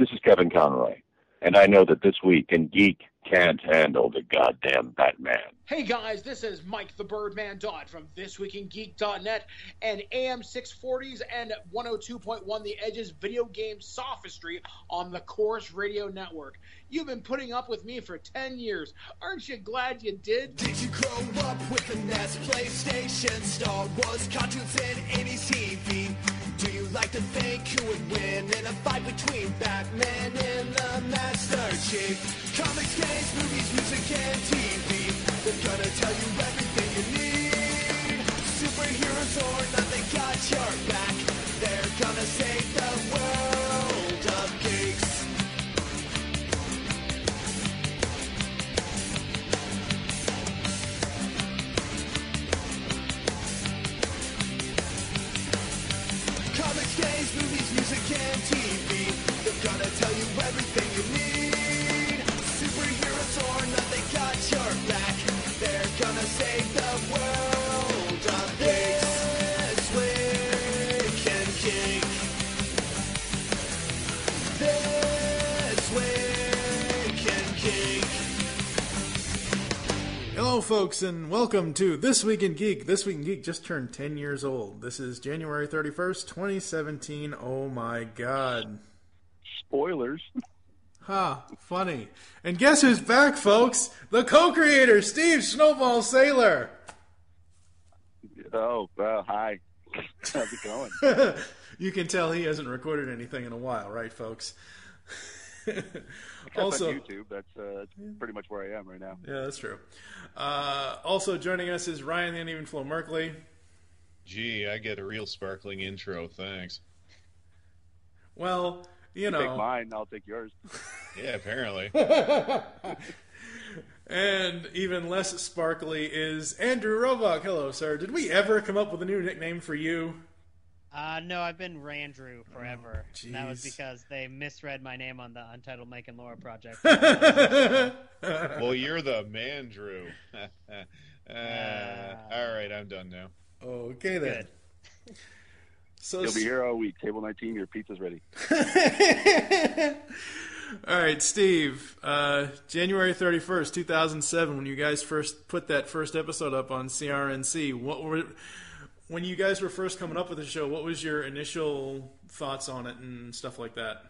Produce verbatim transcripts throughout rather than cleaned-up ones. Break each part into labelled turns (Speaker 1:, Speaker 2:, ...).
Speaker 1: This is Kevin Conroy, and I know that this week in Geek can't handle the goddamn Batman.
Speaker 2: Hey guys, this is Mike the Birdman Dodd from this week in geek dot net and A M six forties and one oh two point one The Edge's video game sophistry on the Chorus Radio Network. You've been putting up with me for ten years. Aren't you glad you did?
Speaker 3: Did you grow up with the N E S, PlayStation, Star Wars, cartoons, and eighties T V? Do you like to think who would win in a fight between Batman and the Master Chief? Comics, games, movies, music, and T V. They're gonna tell you everything you need. Superheroes or not, they got your back. They're gonna save the world of geeks. Comics, games, movies, music, and T V. They're gonna tell you everything you need. Superheroes or not, they got your back. They're gonna save the world of this week in geek. This week in geek.
Speaker 4: Hello, folks, and welcome to This Week in Geek. This Week in Geek just turned ten years old. This is January thirty-first, twenty seventeen. Oh my god.
Speaker 1: Spoilers.
Speaker 4: Ha, funny. And guess who's back, folks? The co-creator, Steve Snowball Sailor.
Speaker 1: Oh, well, hi. How's it going?
Speaker 4: You can tell he hasn't recorded anything in a while, right, folks?
Speaker 1: Also, on YouTube, that's uh, pretty much where I am right now.
Speaker 4: Yeah, that's true. Uh, also joining us is Ryan the Uneven Flow Merkley.
Speaker 5: Gee, I get a real sparkling intro, thanks.
Speaker 4: Well, you know.
Speaker 1: Take mine, I'll take yours.
Speaker 5: Yeah, apparently.
Speaker 4: And even less sparkly is Andrew Roebuck. Hello, sir. Did we ever come up with a new nickname for you?
Speaker 6: Uh, no, I've been Randrew forever.
Speaker 4: Oh,
Speaker 6: and that was because they misread my name on the Untitled Mike and Laura project.
Speaker 5: Well, you're the Mandrew. uh, uh, all right, I'm done now.
Speaker 4: Okay, then.
Speaker 6: Good.
Speaker 1: So You'll be here all week. Table nineteen, your pizza's ready.
Speaker 4: All right, Steve. Uh, January thirty-first, two thousand seven, when you guys first put that first episode up on C R N C, what were... When you guys were first coming up with the show, what was your initial thoughts on it and stuff like that?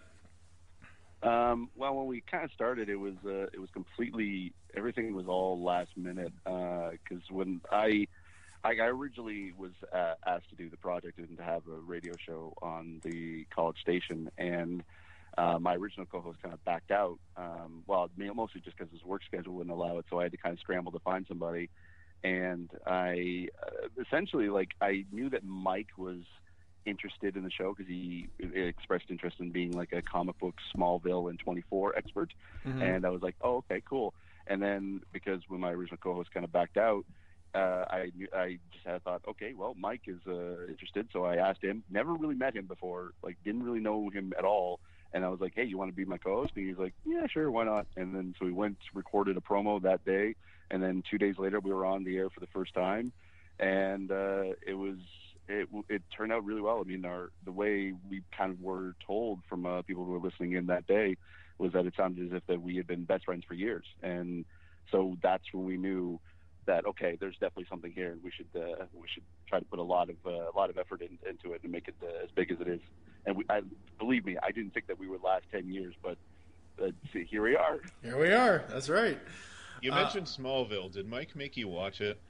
Speaker 1: Um, well, when we kind of started, it was uh, it was completely everything was all last minute. Because uh, when I, I I originally was uh, asked to do the project and to have a radio show on the college station, and uh, my original co-host kind of backed out. Um, well, mostly just because his work schedule wouldn't allow it, so I had to kind of scramble to find somebody. And I uh, essentially, like, I knew that Mike was interested in the show because he expressed interest in being like a comic book Smallville and twenty-four expert. Mm-hmm. And I was like, oh, okay, cool. And then because when my original co-host kind of backed out, uh, I knew, I just had thought, okay, well, Mike is uh, interested. So I asked him, never really met him before, like didn't really know him at all. And I was like, hey, you want to be my co-host? And he was like, yeah, sure, why not? And then so we went, recorded a promo that day. And then two days later, we were on the air for the first time. And uh, it was it, it turned out really well. I mean, our the way we kind of were told from uh, people who were listening in that day was that it sounded as if that we had been best friends for years. And so that's when we knew that, okay, there's definitely something here, and we should uh, we should try to put a lot of uh, a lot of effort in, into it and make it uh, as big as it is. And we, I, believe me, I didn't think that we would last ten years, but uh, see, here we are.
Speaker 4: Here we are. That's right.
Speaker 5: You mentioned uh, Smallville. Did Mike make you watch it?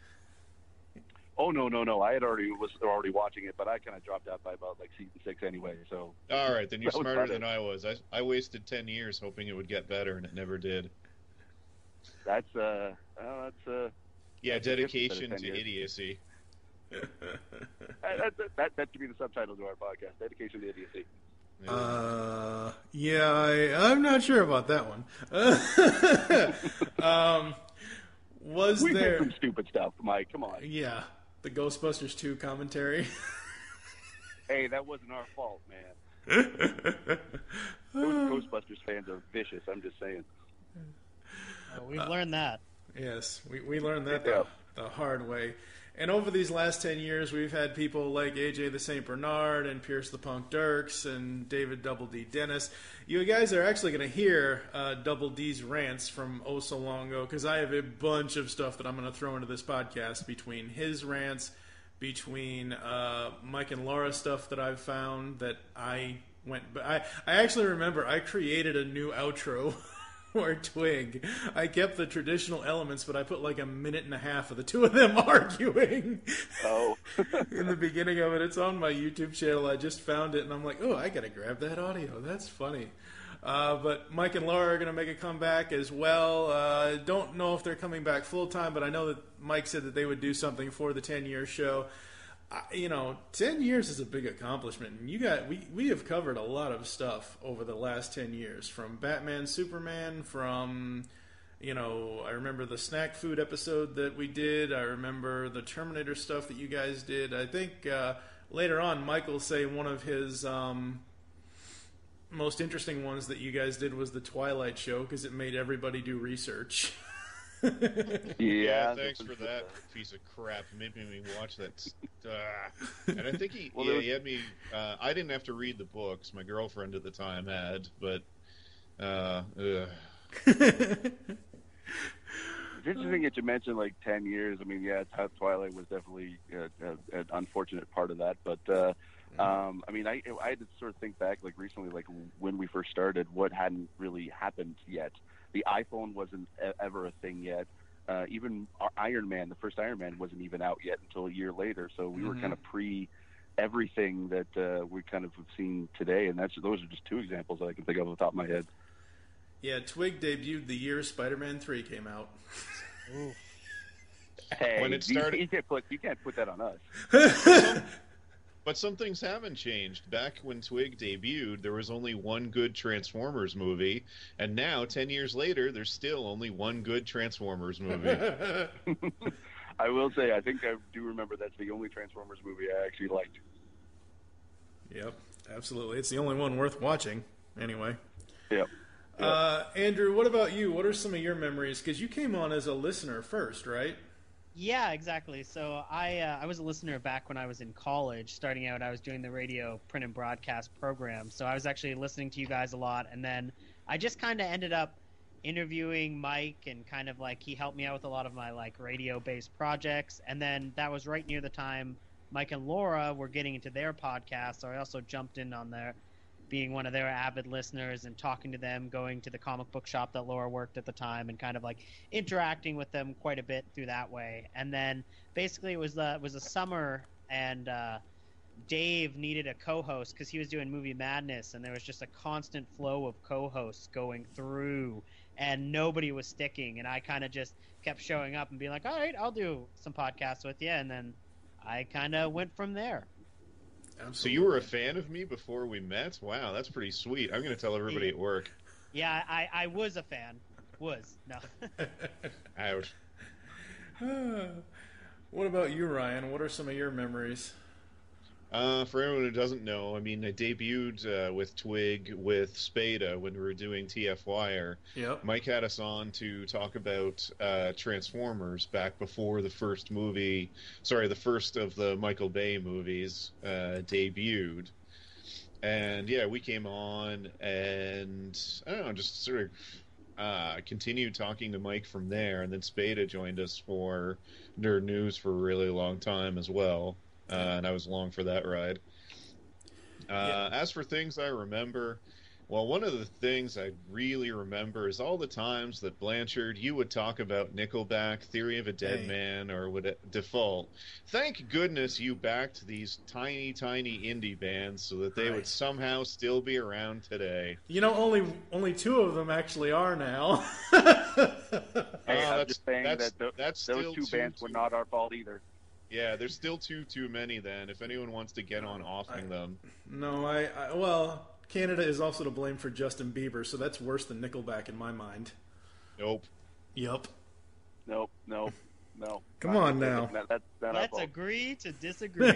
Speaker 1: Oh no, no, no! I had already was already watching it, but I kind of dropped out by about like season six anyway. So
Speaker 5: all right, then you're smarter than I was. I I wasted ten years hoping it would get better, and it never did.
Speaker 1: That's uh, uh that's uh.
Speaker 5: Yeah, dedication to idiocy.
Speaker 1: that, that, that, that should be the subtitle to our podcast: dedication to idiocy.
Speaker 4: Uh, yeah, I, I'm not sure about that one. um, was
Speaker 1: we
Speaker 4: there
Speaker 1: did some stupid stuff, Mike? Come on.
Speaker 4: Yeah, the Ghostbusters two commentary.
Speaker 1: Hey, that wasn't our fault, man. Those Ghostbusters fans are vicious. I'm just saying.
Speaker 6: Oh, we've uh, learned that.
Speaker 4: Yes, we we learned that the, the hard way. And over these last ten years, we've had people like A J the Saint Bernard and Pierce the Punk Dirks and David Double D Dennis. You guys are actually going to hear uh, Double D's rants from oh so long ago, because I have a bunch of stuff that I'm going to throw into this podcast between his rants, between uh, Mike and Laura stuff that I've found that I went... But I, I actually remember I created a new outro or Twig. I kept the traditional elements, but I put like a minute and a half of the two of them arguing.
Speaker 1: Oh.
Speaker 4: In the beginning of it. It's on my YouTube channel. I just found it, and I'm like, oh, I gotta grab that audio. That's funny. Uh, but Mike and Laura are going to make a comeback as well. Uh, don't know if they're coming back full-time, but I know that Mike said that they would do something for the ten-year show. I, you know, ten years is a big accomplishment, and you got we, we have covered a lot of stuff over the last ten years, from Batman, Superman, from, you know, I remember the snack food episode that we did. I remember the Terminator stuff that you guys did. I think uh, later on, Mike will say one of his um, most interesting ones that you guys did was the Twilight Show, because it made everybody do research.
Speaker 1: Yeah,
Speaker 5: yeah, thanks for that piece of crap. Making me watch that. Uh, and I think he,
Speaker 1: well,
Speaker 5: yeah,
Speaker 1: was...
Speaker 5: he had me. Uh, I didn't have to read the books. My girlfriend at the time had, but. Uh, ugh.
Speaker 1: It's interesting that you mentioned like ten years. I mean, yeah, Twilight was definitely uh, uh, an unfortunate part of that. But uh, um, I mean, I I had to sort of think back, like recently, like when we first started, what hadn't really happened yet. The iPhone wasn't ever a thing yet. Uh, even Iron Man, the first Iron Man, wasn't even out yet until a year later. So we mm-hmm. were kind of pre everything that uh, we kind of have seen today, and that's those are just two examples that I can think of off the top of my head.
Speaker 4: Yeah, Twig debuted the year Spider-Man three came out.
Speaker 1: Ooh. Hey,
Speaker 5: when it started,
Speaker 1: you, you can't put you can't put that on us.
Speaker 5: some, but some things haven't changed. Back when Twig debuted, there was only one good Transformers movie, and now, ten years later, there's still only one good Transformers movie.
Speaker 1: I will say, I think I do remember that's the only Transformers movie I actually liked.
Speaker 4: Yep, absolutely. It's the only one worth watching, anyway.
Speaker 1: Yep. Yep.
Speaker 4: Uh, Andrew, what about you? What are some of your memories? Because you came on as a listener first, right?
Speaker 6: Yeah, exactly. So I uh, I was a listener back when I was in college. Starting out, I was doing the radio print and broadcast program. So I was actually listening to you guys a lot. And then I just kind of ended up interviewing Mike, and kind of like he helped me out with a lot of my like radio-based projects. And then that was right near the time Mike and Laura were getting into their podcast. So I also jumped in on there, being one of their avid listeners and talking to them, going to the comic book shop that Laura worked at the time, and kind of like interacting with them quite a bit through that way. And then basically it was the, it was a summer, and uh, Dave needed a co-host because he was doing Movie Madness, and there was just a constant flow of co-hosts going through, and nobody was sticking. And I kind of just kept showing up and being like, all right, I'll do some podcasts with you. And then I kind of went from there.
Speaker 4: Absolutely.
Speaker 5: So you were a fan of me before we met? Wow, that's pretty sweet. I'm going to tell everybody
Speaker 6: yeah.
Speaker 5: at work.
Speaker 6: Yeah, I, I was a fan. Was. No.
Speaker 5: Ouch.
Speaker 4: What about you, Ryan? What are some of your memories?
Speaker 5: Uh, for anyone who doesn't know, I mean, I debuted uh, with Twig with Spada when we were doing T F Wire.
Speaker 4: Yep.
Speaker 5: Mike had us on to talk about uh, Transformers back before the first movie, sorry, the first of the Michael Bay movies uh, debuted. And yeah, we came on and, I don't know, just sort of uh, continued talking to Mike from there. And then Spada joined us for Nerd News for a really long time as well. Uh, and I was along for that ride. Uh, yeah. As for things I remember, well, one of the things I really remember is all the times that Blanchard, you would talk about Nickelback, Theory of a Dead hey. Man, or would Default. Thank goodness you backed these tiny, tiny indie bands so that they right. would somehow still be around today.
Speaker 4: You know, only only two of them actually are now.
Speaker 1: Hey,
Speaker 5: uh,
Speaker 1: I'm
Speaker 5: that's,
Speaker 1: just saying
Speaker 5: that's,
Speaker 1: that th-
Speaker 5: that's
Speaker 1: those two
Speaker 5: too,
Speaker 1: bands
Speaker 5: too,
Speaker 1: were not our fault either.
Speaker 5: Yeah, there's still too too many. Then, if anyone wants to get on offing
Speaker 4: I,
Speaker 5: them,
Speaker 4: no, I, I well, Canada is also to blame for Justin Bieber, so that's worse than Nickelback in my mind.
Speaker 5: Nope.
Speaker 4: Yup.
Speaker 1: Nope. Nope. No.
Speaker 4: Come on now.
Speaker 1: That, that's not
Speaker 6: Let's
Speaker 1: our fault.
Speaker 6: agree to disagree.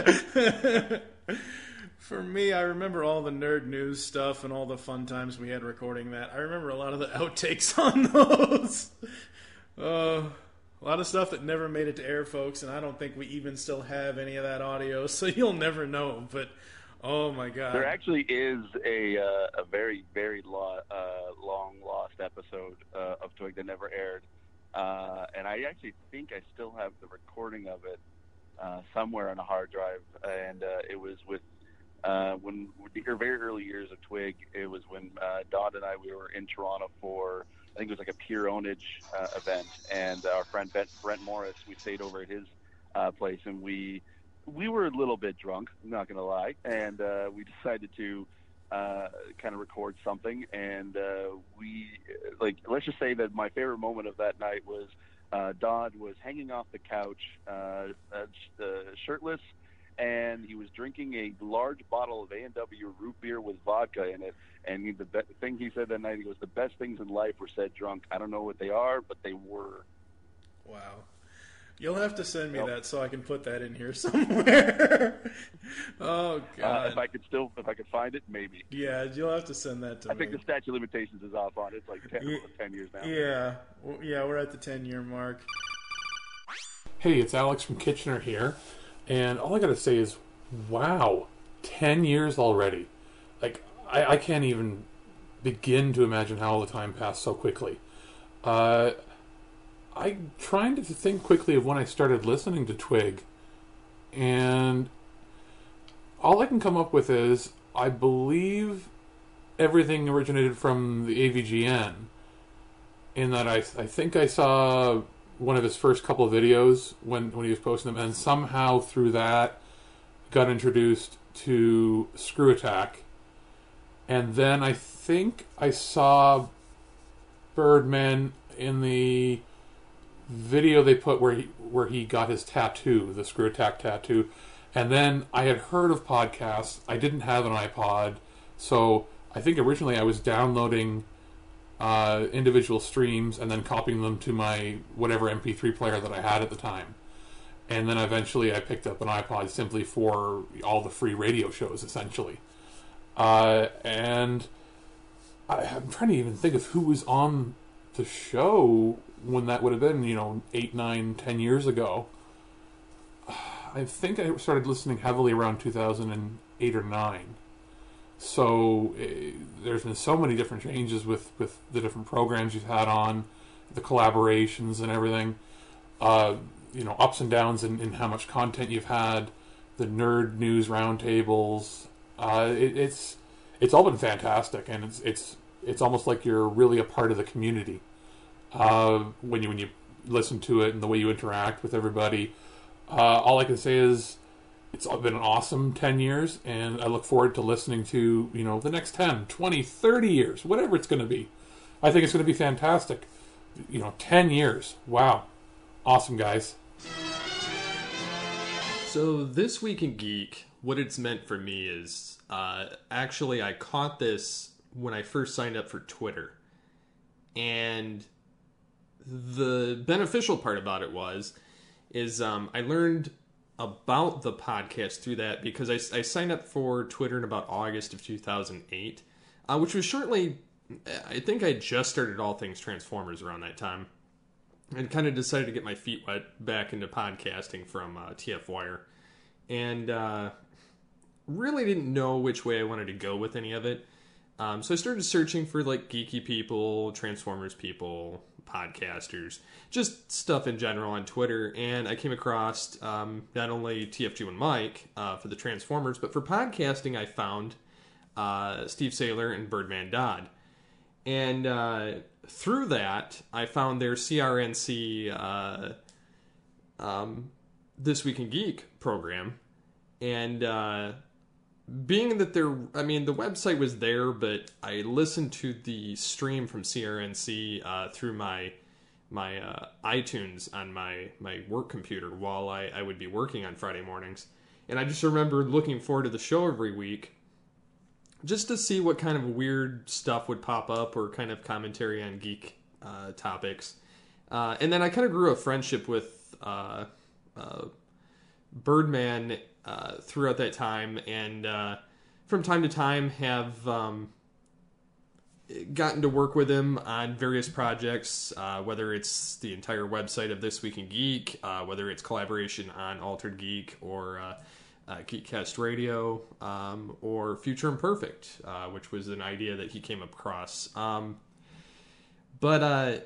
Speaker 4: For me, I remember all the Nerd News stuff and all the fun times we had recording that. I remember a lot of the outtakes on those. Uh, A lot of stuff that never made it to air, folks, and I don't think we even still have any of that audio, so you'll never know. But oh my God,
Speaker 1: there actually is a uh, a very very lo- uh, long lost episode uh, of Twig that never aired, uh, and I actually think I still have the recording of it uh, somewhere on a hard drive, and uh, it was with uh, when the very early years of Twig. It was when uh, Dodd and I we were in Toronto for. I think it was like a peer ownage uh, event, and our friend Brent, Brent Morris, we stayed over at his uh, place, and we we were a little bit drunk, I'm not going to lie, and uh, we decided to uh, kind of record something, and uh, we, like, let's just say that my favorite moment of that night was uh, Dodd was hanging off the couch, uh, uh, shirtless, and he was drinking a large bottle of A and W root beer with vodka in it. And the be- thing he said that night, he goes, the best things in life were said drunk. I don't know what they are, but they were.
Speaker 4: Wow. You'll have to send me
Speaker 1: Yep.
Speaker 4: that so I can put that in here somewhere. Oh, God.
Speaker 1: Uh, if I could still, if I could find it, maybe.
Speaker 4: Yeah, you'll have to send that to
Speaker 1: I
Speaker 4: me.
Speaker 1: think the statute of limitations is off on it. It's like ten,
Speaker 4: Yeah.
Speaker 1: ten years now.
Speaker 4: Yeah. Well, yeah, we're at the ten-year mark.
Speaker 7: Hey, it's Alex from Kitchener here, and all I gotta say is, wow, ten years already. Like, I, I can't even begin to imagine how all the time passed so quickly. Uh, I'm trying to think quickly of when I started listening to Twig, and all I can come up with is, I believe everything originated from the A V G N, in that I, I think I saw one of his first couple of videos when, when he was posting them, and somehow through that got introduced to Screw Attack. And then I think I saw Birdman in the video they put where he where he got his tattoo, the Screw Attack tattoo. And then I had heard of podcasts. I didn't have an iPod, so I think originally I was downloading uh, individual streams and then copying them to my whatever M P three player that I had at the time. And then eventually I picked up an iPod simply for all the free radio shows, essentially. Uh, and I, I'm trying to even think of who was on the show when that would have been, you know, eight, nine, ten years ago. I think I started listening heavily around two thousand eight or nine. So uh, there's been so many different changes with, with the different programs you've had on, the collaborations and everything. Uh, you know, ups and downs in, in how much content you've had, the nerd news roundtables. Uh, it, it's it's all been fantastic, and it's it's it's almost like you're really a part of the community uh, when you when you listen to it and the way you interact with everybody. Uh, all I can say is it's been an awesome ten years, and I look forward to listening to, you know, the next ten, twenty, thirty years, whatever it's going to be. I think it's going to be fantastic. You know, ten years. Wow. Awesome, guys.
Speaker 8: So this week in Geek, what it's meant for me is, uh, actually I caught this when I first signed up for Twitter. And the beneficial part about it was, is um, I learned about the podcast through that because I, I signed up for Twitter in about August of two thousand eight, uh, which was shortly, I think I just started All Things Transformers around that time. And kind of decided to get my feet wet back into podcasting from uh, T F Wire. And uh, really didn't know which way I wanted to go with any of it. Um, so I started searching for like geeky people, Transformers people, podcasters, just stuff in general on Twitter. And I came across um, not only T F G and Mike uh, for the Transformers, but for podcasting I found uh, Steve Saylor and Birdman Dodd. And uh, through that, I found their C R N C uh, um, This Week in Geek program. And uh, being that they're, I mean, the website was there, but I listened to the stream from C R N C uh, through my my uh, iTunes on my, my work computer while I, I would be working on Friday mornings. And I just remember looking forward to the show every week, just to see what kind of weird stuff would pop up or kind of commentary on geek uh, topics. Uh, and then I kind of grew a friendship with uh, uh, Birdman uh, throughout that time. And uh, from time to time have um, gotten to work with him on various projects, uh, whether it's the entire website of This Week in Geek, uh, whether it's collaboration on Altered Geek or uh, uh, Geekcast Radio, um, or Future Imperfect, uh, which was an idea that he came across. Um, but uh,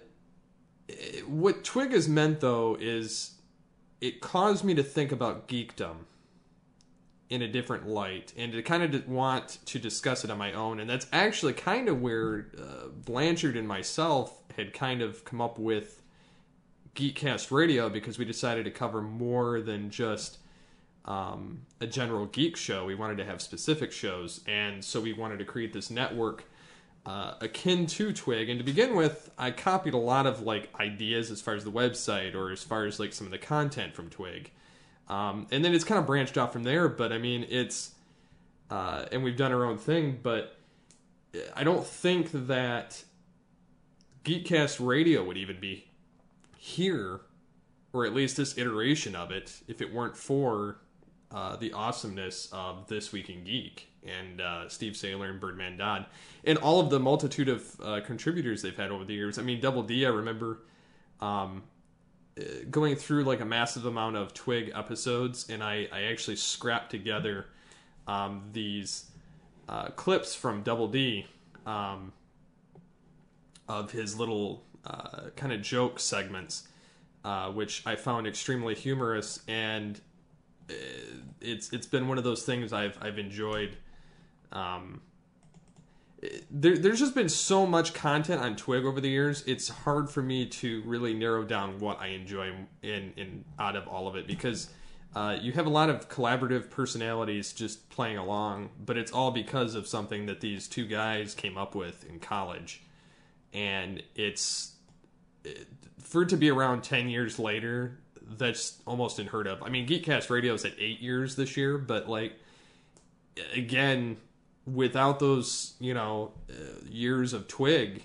Speaker 8: what Twig has meant, though, is it caused me to think about geekdom in a different light, and to kind of want to discuss it on my own. And that's actually kind of where uh, Blanchard and myself had kind of come up with Geekcast Radio, because we decided to cover more than just um, a general geek show. We wanted to have specific shows, and so we wanted to create this network uh, akin to Twig. And to begin with, I copied a lot of like ideas as far as the website, or as far as like some of the content from Twig. Um, and then it's kind of branched off from there, but I mean, it's, uh, and we've done our own thing, but I don't think that Geekcast Radio would even be here, or at least this iteration of it, if it weren't for uh, the awesomeness of This Week in Geek and uh, Steve Saylor and Birdman Dodd, and all of the multitude of uh, contributors they've had over the years. I mean, Double D, I remember um, going through like a massive amount of Twig episodes, and I, I actually scrapped together um, these uh, clips from Double D um, of his little uh, kind of joke segments, uh, which I found extremely humorous, and it's it's been one of those things I've I've enjoyed. Um, There, there's just been so much content on Twig over the years. It's hard for me to really narrow down what I enjoy in, in out of all of it, because uh, you have a lot of collaborative personalities just playing along, but it's all because of something that these two guys came up with in college. And it's it, for it to be around ten years later, that's almost unheard of. I mean, Geekcast Radio is at eight years this year, but like again, without those, you know, uh, years of Twig,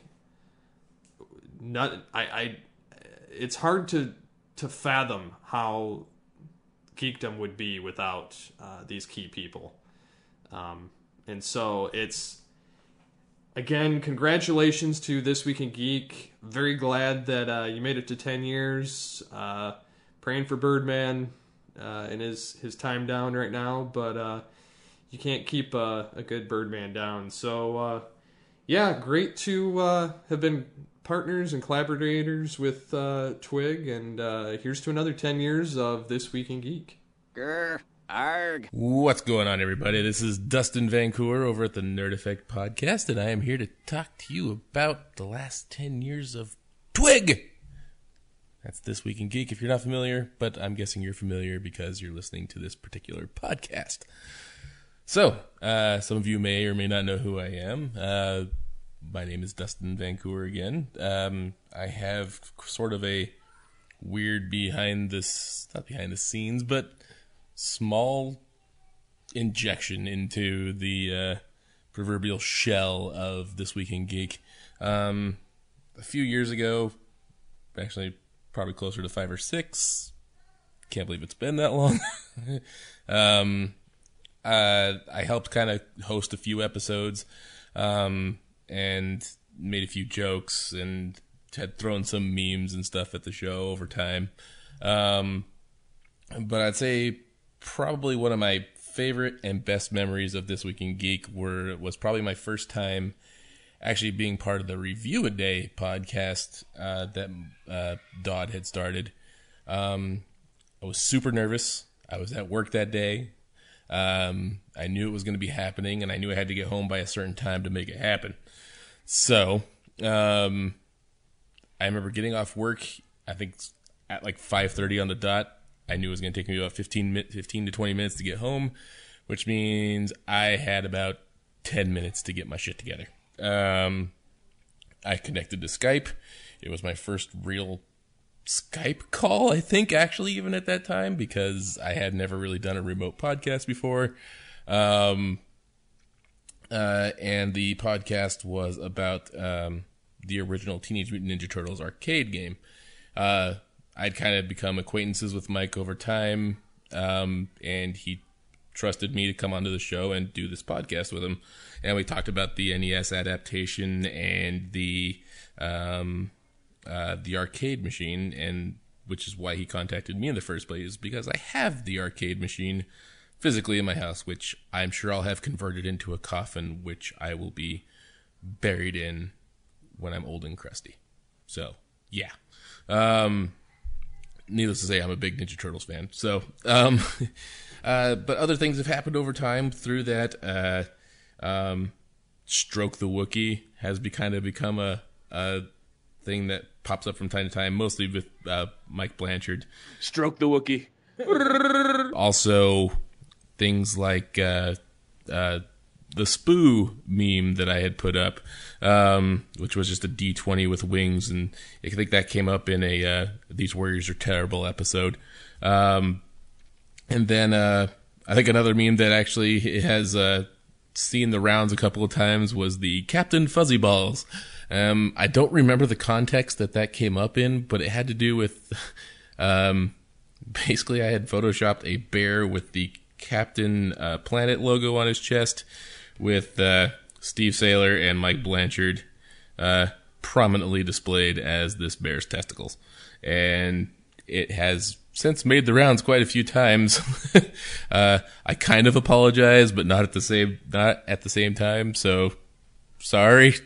Speaker 8: not I, I, it's hard to to fathom how geekdom would be without uh, these key people. Um, and so it's, again, congratulations to This Week in Geek. Very glad that uh, you made it to ten years. Uh, praying for Birdman uh, in his his time down right now, but. Uh, You can't keep uh, a good Birdman down. So, uh, yeah, great to uh, have been partners and collaborators with uh, Twig. And uh, here's to another ten years of This Week in Geek.
Speaker 9: Grr, arg.
Speaker 10: What's going on, everybody? This is Dustin Vancouver over at the Nerd Effect Podcast, and I am here to talk to you about the last ten years of Twig. That's This Week in Geek, if you're not familiar, but I'm guessing you're familiar because you're listening to this particular podcast. So, uh, some of you may or may not know who I am. Uh, my name is Dustin Vancouver again. Um, I have sort of a weird behind this, not behind the scenes, but small injection into the uh, proverbial shell of This Week in Geek. Um, a few years ago, actually probably closer to five or six, can't believe it's been that long, um... Uh, I helped kind of host a few episodes, um, and made a few jokes and had thrown some memes and stuff at the show over time. Um, but I'd say probably one of my favorite and best memories of This Week in Geek were was probably my first time actually being part of the Review a Day podcast uh, that uh, Dodd had started. Um, I was super nervous. I was at work that day. Um, I knew it was going to be happening, and I knew I had to get home by a certain time to make it happen. So, um, I remember getting off work, I think at like five thirty on the dot. I knew it was going to take me about fifteen, fifteen to twenty minutes to get home, which means I had about ten minutes to get my shit together. Um, I connected to Skype. It was my first real Skype call, I think, actually, even at that time, because I had never really done a remote podcast before. Um, uh, and the podcast was about um, the original Teenage Mutant Ninja Turtles arcade game. Uh, I'd kind of become acquaintances with Mike over time, um, and he trusted me to come onto the show and do this podcast with him. And we talked about the N E S adaptation and the um, uh, the arcade machine, and which is why he contacted me in the first place, because I have the arcade machine physically in my house, which I'm sure I'll have converted into a coffin, which I will be buried in when I'm old and crusty. So, yeah. Um, needless to say, I'm a big Ninja Turtles fan. So, um, uh, but other things have happened over time through that. Uh, um, Stroke the Wookiee has be, kind of become a, a thing that pops up from time to time, mostly with uh, Mike Blanchard.
Speaker 11: Stroke the Wookiee.
Speaker 10: Also, things like uh, uh, the Spoo meme that I had put up, um, which was just a D twenty with wings, and I think that came up in a uh, These Warriors Are Terrible episode. Um, and then uh, I think another meme that actually has uh, seen the rounds a couple of times was the Captain Fuzzy Balls. Um, I don't remember the context that that came up in, but it had to do with um, basically I had photoshopped a bear with the Captain uh, Planet logo on his chest, with uh, Steve Saylor and Mike Blanchard uh, prominently displayed as this bear's testicles. And it has since made the rounds quite a few times. uh, I kind of apologize, but not at the same not at the same time. So sorry.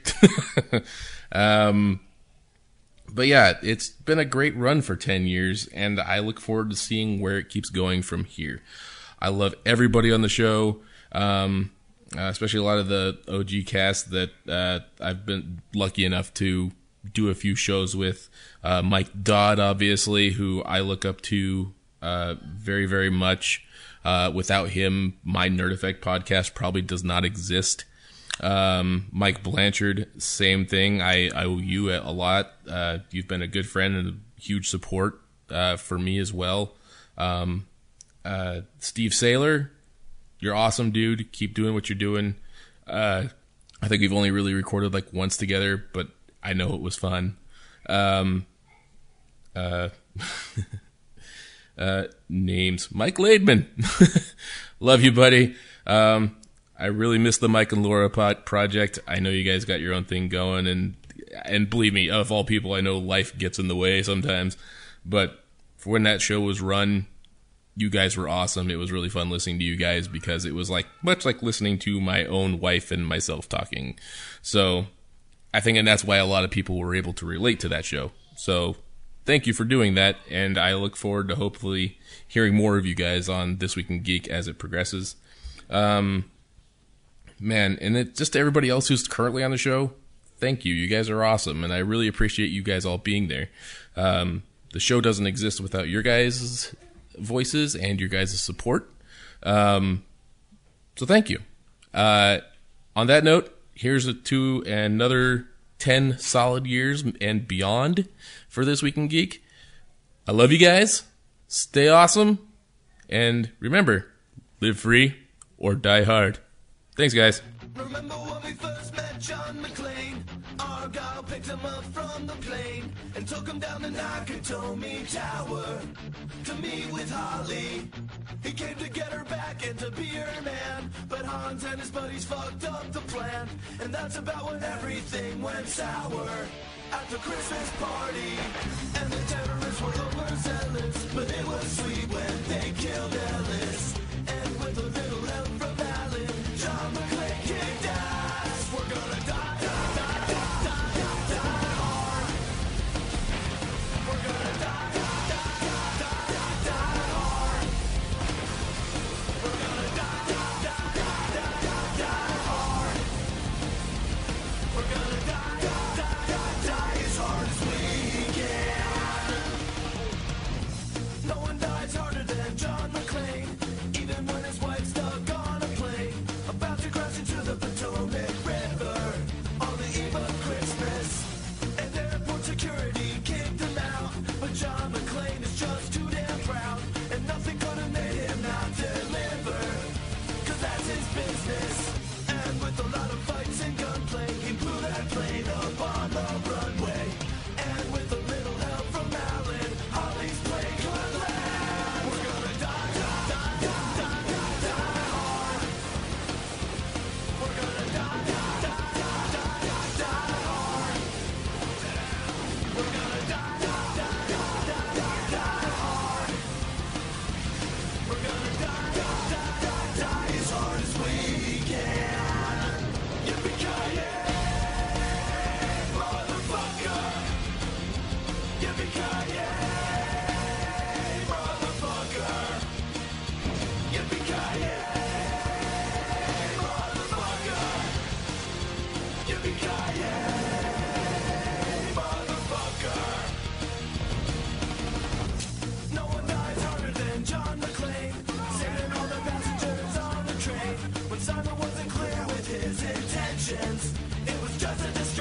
Speaker 10: um, but yeah, it's been a great run for ten years, and I look forward to seeing where it keeps going from here. I love everybody on the show. Um, Uh, especially a lot of the O G cast that uh, I've been lucky enough to do a few shows with. Uh, Mike Dodd, obviously, who I look up to uh, very, very much. Uh, without him, my Nerd Effect podcast probably does not exist. Um, Mike Blanchard, same thing. I, I owe you a lot. Uh, you've been a good friend and a huge support uh, for me as well. Um, uh, Steve Saylor, you're awesome, dude. Keep doing what you're doing. Uh, I think we've only really recorded like once together, but I know it was fun. Um, uh, uh, names. Mike Laidman. Love you, buddy. Um, I really miss the Mike and Laura pod- project. I know you guys got your own thing going, and and believe me, of all people, I know life gets in the way sometimes. But for when that show was run, you guys were awesome. It was really fun listening to you guys because it was like much like listening to my own wife and myself talking. So I think, and that's why a lot of people were able to relate to that show. So thank you for doing that, and I look forward to hopefully hearing more of you guys on This Week in Geek as it progresses. Um, man, and it, just to everybody else who's currently on the show, thank you. You guys are awesome, and I really appreciate you guys all being there. Um, the show doesn't exist without your guys' voices and your guys' support. Um, so thank you. Uh, on that note, here's a, to another ten solid years and beyond for This Week in Geek. I love you guys. Stay awesome. And remember, live free or die hard. Thanks, guys.
Speaker 3: Remember when we first met John McClane? Argyle picked him up from the plane and took him down the Nakatomi Tower to meet with Holly. He came to get her back and to be her man, but Hans and his buddies fucked up the plan, and that's about when everything went sour. At the Christmas party, and the terrorists were overzealous, but it was sweet when they killed Ellis. And with a little help from Alan, John McClane kicked ass. We're gonna die, die, die, die, die, die, die hard. We're gonna die, die, die, die, die, die hard. We're gonna die, die, die, die, die, die hard. We're gonna die, die, die, die, die as hard as we can. No one dies harder than John McClane. Even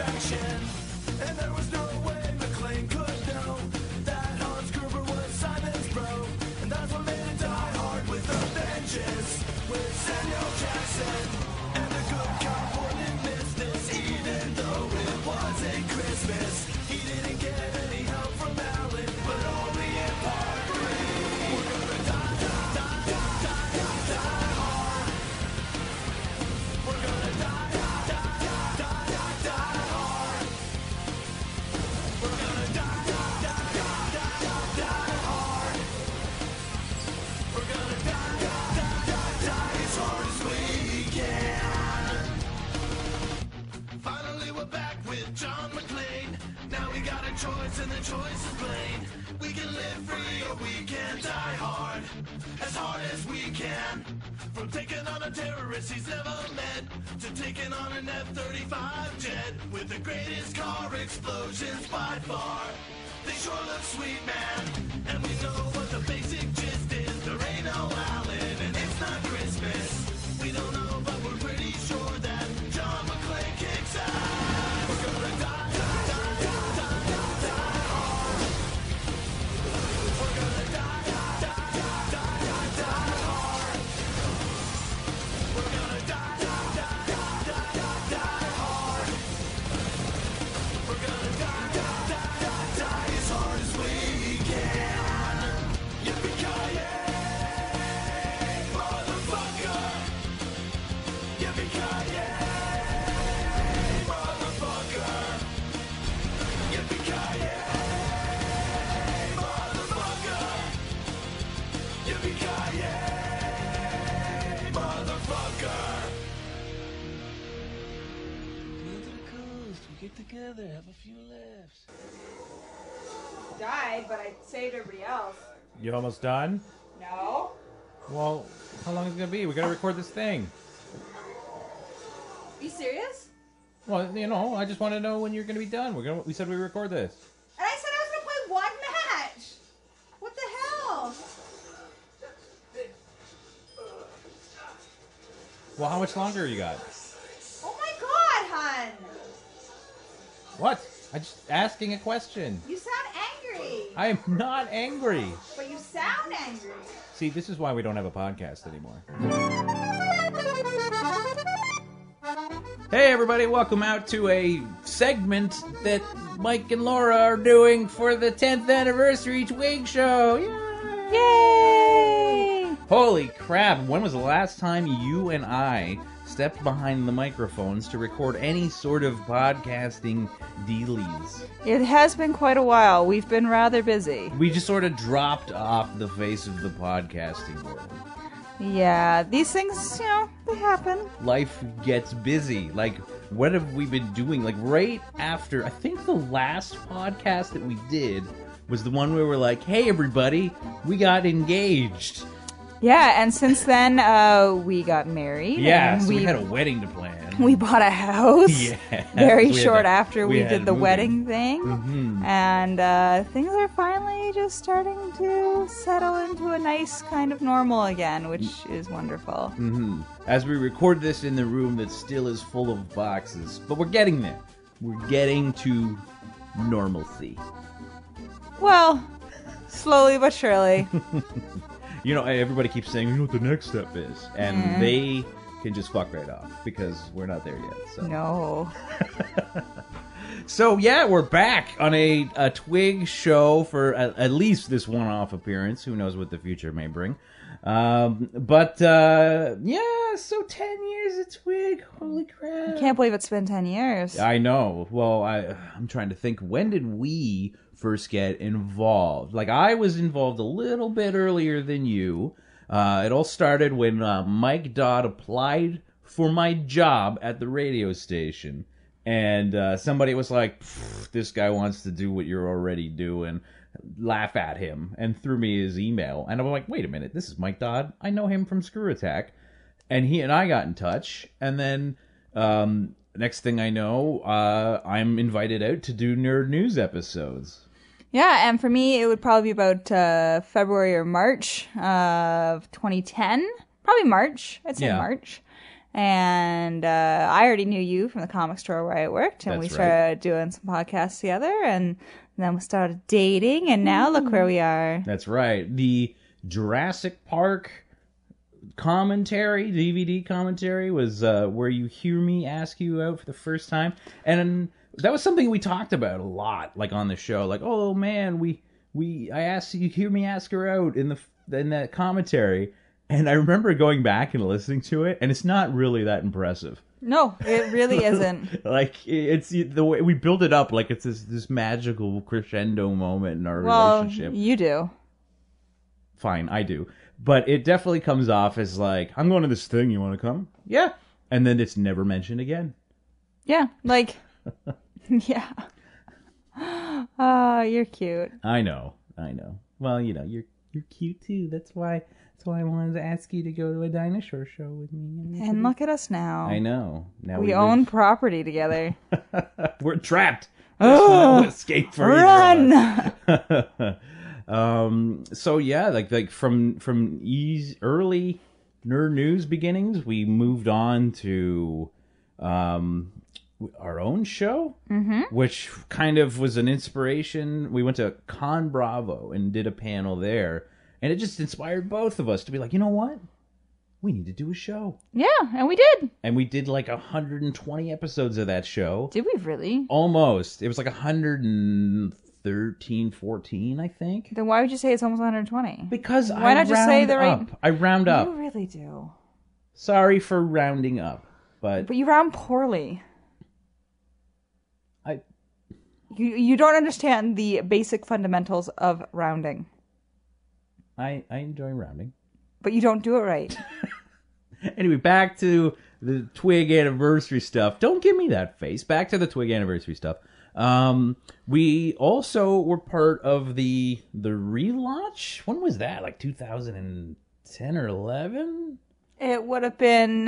Speaker 3: direction. And there was no way McClane could know that Hans Gruber was Simon's bro. And that's what made it Die Hard with a vengeance, with Samuel Jackson. And the good cop wouldn't miss this, even though it wasn't Christmas. He didn't get any help from Alan, but only in part three. We're gonna die, die, die, die, die, die, die hard. We're gonna die, die, die, die, die, die, die hard. We're gonna die, die, die, die, die, die, die hard. We're gonna die, die, die, die, die as hard as we can. Finally we're back with John McClane. Now we got a choice and the choice is plain. We can live free or we can die hard, as hard as we can. From taking on a terrorist he's never met, to taking on an F thirty-five jet, with the greatest car explosions by far. They sure look sweet, man, and we know what the basic gist is. There ain't no Alan and it's not Christmas. We don't know, but we're pretty sure that John McClane kicks ass. We're gonna die, die, die, die, die, die, die hard. We're gonna die, die, die, die, die, die, die hard. We're gonna die, die, die, die, die, die, die hard. We're gonna die, die, die, die, die as hard as we can. Yippee-ki-yay, motherfucker. Yippee-ki-yay, motherfucker. Yippee-ki-yay, motherfucker. Yippee-ki-yay, motherfucker.
Speaker 11: Go to the coast, we get together, have a few laughs.
Speaker 12: Died, but I saved everybody else.
Speaker 13: You almost done?
Speaker 12: No.
Speaker 13: Well, how long is it gonna be? We gotta record this thing.
Speaker 12: You serious?
Speaker 13: Well, you know, I just want to know when you're gonna be done. We're gonna. We said we record this.
Speaker 12: And I said I was gonna play one match. What the hell?
Speaker 13: Well, how much longer you got?
Speaker 12: Oh my god, hun!
Speaker 13: What? I'm just asking a question.
Speaker 12: You sound angry.
Speaker 13: I am not angry.
Speaker 12: But you sound angry.
Speaker 13: See, this is why we don't have a podcast anymore. Hey everybody, welcome out to a segment that Mike and Laura are doing for the tenth anniversary Twig Show. Yay! Yay! Holy crap, when was the last time you and I stepped behind the microphones to record any sort of podcasting dealies?
Speaker 14: It has been quite a while. We've been rather busy.
Speaker 13: We just sort of dropped off the face of the podcasting world.
Speaker 14: Yeah, these things, you know, they happen.
Speaker 13: Life gets busy. Like, what have we been doing? Like, right after, I think the last podcast that we did was the one where we're like, hey, everybody, we got engaged.
Speaker 14: Yeah, and since then, uh, we got married.
Speaker 13: Yeah,
Speaker 14: and
Speaker 13: so
Speaker 14: we,
Speaker 13: we had a wedding to plan.
Speaker 14: We bought a house.
Speaker 13: Yeah.
Speaker 14: Very
Speaker 13: We had
Speaker 14: short
Speaker 13: to-
Speaker 14: after we,
Speaker 13: we had
Speaker 14: did the
Speaker 13: moving.
Speaker 14: wedding thing.
Speaker 13: Mhm.
Speaker 14: And uh, things are finally just starting to settle into a nice kind of normal again, which is wonderful.
Speaker 13: Mm-hmm. As we record this in the room that still is full of boxes. But we're getting there. We're getting to normalcy.
Speaker 14: Well, slowly but surely.
Speaker 13: You know, everybody keeps saying, you know what the next step is. And
Speaker 14: Mhm.
Speaker 13: they can just fuck right off because we're not there yet. So.
Speaker 14: No.
Speaker 13: So, yeah, we're back on a, a Twig show for at, at least this one-off appearance. Who knows what the future may bring. Um, but, uh, yeah, so ten years of Twig. Holy crap.
Speaker 14: I can't believe it's been ten years.
Speaker 13: I know. Well, I, I'm trying to think, when did we first get involved? Like, I was involved a little bit earlier than you. Uh, it all started when uh, Mike Dodd applied for my job at the radio station. And uh, somebody was like, this guy wants to do what you're already doing. Laugh at him. And threw me his email. And I'm like, wait a minute, this is Mike Dodd. I know him from Screw Attack. And he and I got in touch. And then um, next thing I know, uh, I'm invited out to do Nerd News episodes.
Speaker 14: Yeah, and for me, it would probably be about uh, February or March of twenty ten. Probably March. I'd say
Speaker 13: Yeah.
Speaker 14: March. And uh, I already knew you from the comic store where I worked, and
Speaker 13: That's
Speaker 14: we
Speaker 13: right.
Speaker 14: started doing some podcasts together, and then we started dating, and now look where we are.
Speaker 13: That's right. The Jurassic Park commentary, D V D commentary, was uh, where you hear me ask you out for the first time. And that was something we talked about a lot, like on the show. Like, oh man, we we I asked you, hear me ask her out in the in that commentary. And I remember going back and listening to it, and it's not really that impressive.
Speaker 14: No, it really isn't.
Speaker 13: Like, it's the way we build it up, like it's this this magical crescendo moment in our
Speaker 14: Well,
Speaker 13: relationship.
Speaker 14: you do.
Speaker 13: Fine, I do. But it definitely comes off as like, I'm going to this thing, you want to come? Yeah. And then it's never mentioned again.
Speaker 14: Yeah, like, yeah. Oh, you're cute.
Speaker 13: I know, I know. Well, you know, you're you're cute too. That's why that's why I wanted to ask you to go to a dinosaur show with me.
Speaker 14: And look at us now.
Speaker 13: I know. Now
Speaker 14: we,
Speaker 13: we
Speaker 14: own
Speaker 13: live-
Speaker 14: property together.
Speaker 13: We're trapped. There's
Speaker 14: Oh,
Speaker 13: no escape for either of
Speaker 14: run!
Speaker 13: us. um. So yeah, like like from from ease early Nerd News beginnings, we moved on to um our own show,
Speaker 14: Mm-hmm.
Speaker 13: which kind of was an inspiration. We went to Con Bravo and did a panel there, and it just inspired both of us to be like, you know what? We need to do a show.
Speaker 14: Yeah, and we did.
Speaker 13: And we did like one hundred twenty episodes of that show.
Speaker 14: Did we really?
Speaker 13: Almost. It was like one hundred thirteen, fourteen, I think.
Speaker 14: Then why would you say it's almost one hundred twenty?
Speaker 13: Because
Speaker 14: why
Speaker 13: I
Speaker 14: not just say
Speaker 13: round
Speaker 14: the right?
Speaker 13: up. I round up.
Speaker 14: You really do.
Speaker 13: Sorry for rounding up, but
Speaker 14: But you round poorly.
Speaker 13: I.
Speaker 14: You you don't understand the basic fundamentals of rounding,
Speaker 13: I I enjoy rounding.
Speaker 14: but you don't do it right.
Speaker 13: Anyway, back to the Twig anniversary stuff. Don't give me that face. Back to the Twig anniversary stuff. Um, we also were part of the the relaunch. When was that? Like two thousand ten or eleven?
Speaker 14: It would have